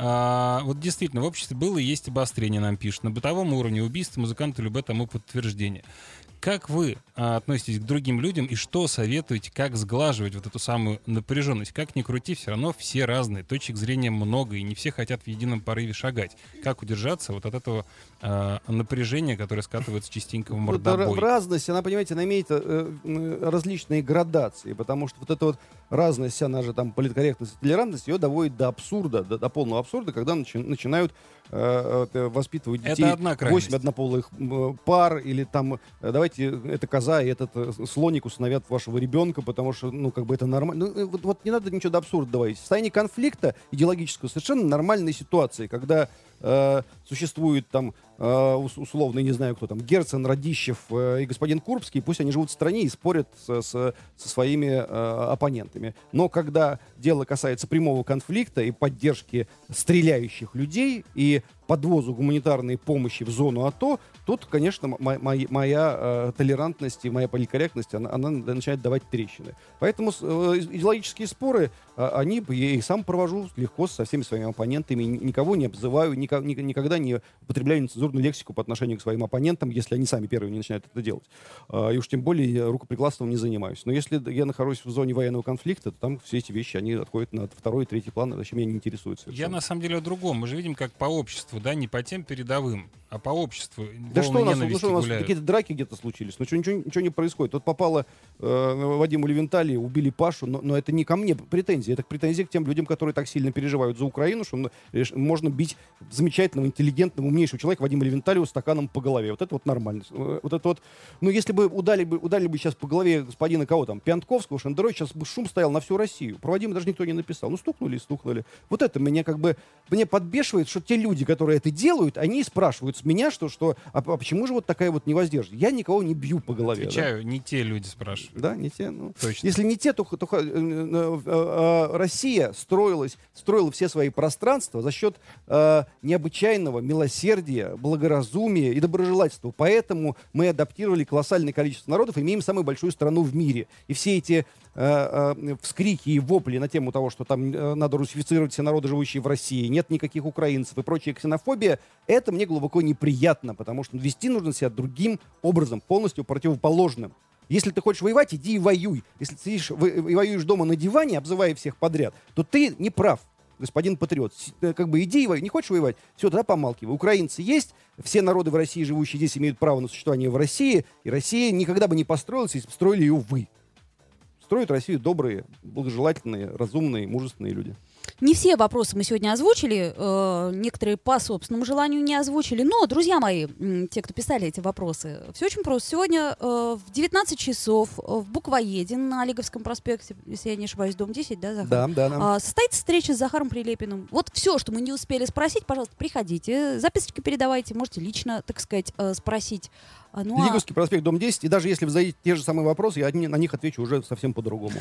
А, вот действительно, в обществе было и есть обострение, нам пишут, на бытовом уровне убийства, музыканты любят тому подтверждение. Как вы а, относитесь к другим людям и что советуете, как сглаживать вот эту самую напряженность? Как ни крути, все равно все разные, точек зрения много, и не все хотят в едином порыве шагать. Как удержаться вот от этого а, напряжения, которое скатывается частенько в мордобой? Разность, она, понимаете, она имеет э, различные градации, потому что вот эта вот разность, она же там политкорректность и толерантность, ее доводит до абсурда, до, до полного абсурда, когда начи- начинают э, э, воспитывать детей восемь однополых э, пар, или там, давайте эта коза и этот э, слоник усыновят вашего ребенка, потому что, ну, как бы это нормально. Ну, вот, вот не надо ничего до абсурда доводить. В состоянии конфликта идеологического совершенно нормальные ситуации, когда э, существует там э, условно, не знаю кто там, Герцен, Радищев э, и господин Курбский, пусть они живут в стране и спорят с, с, со своими э, оппонентами. Но когда дело касается прямого конфликта и поддержки стреляющих людей и подвозу гуманитарной помощи в зону АТО, тут, конечно, мо- мо- моя э, толерантность и моя политкорректность, она, она начинает давать трещины. Поэтому э, идеологические споры, э, они, я их сам провожу легко со всеми своими оппонентами, никого не обзываю, никак, ни, никогда не употребляю нецензурную лексику по отношению к своим оппонентам, если они сами первые не начинают это делать. Э, и уж тем более рукоприкладством не занимаюсь. Но если я нахожусь в зоне военного конфликта, то там все эти вещи, они отходят на второй, третий план, вообще меня не интересуют совершенно. Я на самом деле о другом. Мы же видим, как по обществу, да, не по тем передовым, а по обществу. Да что у нас, ну, что у нас какие-то драки где-то случились, ну что, ничего, ничего не происходит. Вот попало э, Вадиму Левентали, убили Пашу, но, но это не ко мне претензии, это претензии к тем людям, которые так сильно переживают за Украину, что можно бить замечательного, интеллигентного, умнейшего человека Вадима Левенталиева стаканом по голове. Вот это вот нормально. Вот это вот, ну если бы ударили бы, ударили бы сейчас по голове господина кого там, Пиантковского, Шендеровича, сейчас бы шум стоял на всю Россию. Про Вадима даже никто не написал. Ну стукнули и стукнули. Вот это меня как бы, мне подбешивает, что те люди, которые это делают, они спрашивают с меня, что, что а, а почему же вот такая вот невоздержанность? Я никого не бью по голове. Отвечаю, да? Не те люди спрашивают. Да, не те. Ну, точно. Если не те, то, то э, э, э, Россия строилась, строила все свои пространства за счет э, необычайного милосердия, благоразумия и доброжелательства. Поэтому мы адаптировали колоссальное количество народов и имеем самую большую страну в мире. И все эти э, э, вскрики и вопли на тему того, что там э, надо русифицировать все народы, живущие в России, нет никаких украинцев и прочая ксенофобия, это мне глубоко неприятно, потому что вести нужно себя другим образом, полностью противоположным. Если ты хочешь воевать, иди и воюй. Если ты сидишь и воюешь дома на диване, обзывая всех подряд, то ты не прав, господин патриот. Как бы иди и воюй. Не хочешь воевать? Все, тогда помалкивай. Украинцы есть, все народы в России, живущие здесь, имеют право на существование в России, и Россия никогда бы не построилась, если бы строили ее вы. Строят Россию добрые, благожелательные, разумные, мужественные люди. Не все вопросы мы сегодня озвучили, э, некоторые по собственному желанию не озвучили, но, друзья мои, м, те, кто писали эти вопросы, все очень просто. Сегодня э, в девятнадцать часов в Буквоеде на Олеговском проспекте, если я не ошибаюсь, дом десять, да, Захар? Да, да, да. Э, состоится встреча с Захаром Прилепиным. Вот все, что мы не успели спросить, пожалуйста, приходите, записочки передавайте, можете лично, так сказать, э, спросить. Ну, Лиговский проспект, дом десять, и даже если вы зададите те же самые вопросы, я на них отвечу уже совсем по-другому.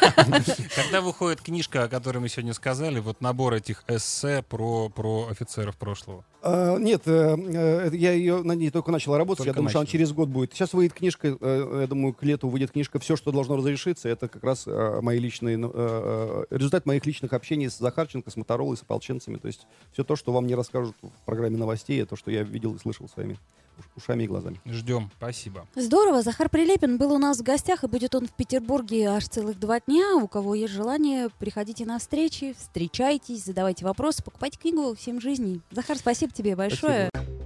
Когда выходит книжка, о которой мы сегодня сказали, вот набор этих эссе про, про офицеров прошлого? А, нет, э, я ее на ней только начал работать, только я думаю, начал. Что она через год будет. Сейчас выйдет книжка, э, я думаю, к лету выйдет книжка «Все, что должно разрешиться». Это как раз э, мои личные, э, результат моих личных общений с Захарченко, с Моторолой, с ополченцами. То есть все то, что вам не расскажут в программе новостей, то, что я видел и слышал своими ушами и глазами. Ждем. Спасибо. Здорово. Захар Прилепин был у нас в гостях, и будет он в Петербурге аж целых два дня. У кого есть желание, приходите на встречи, встречайтесь, задавайте вопросы, покупайте книгу «Семь жизней». Захар, спасибо тебе большое. Спасибо.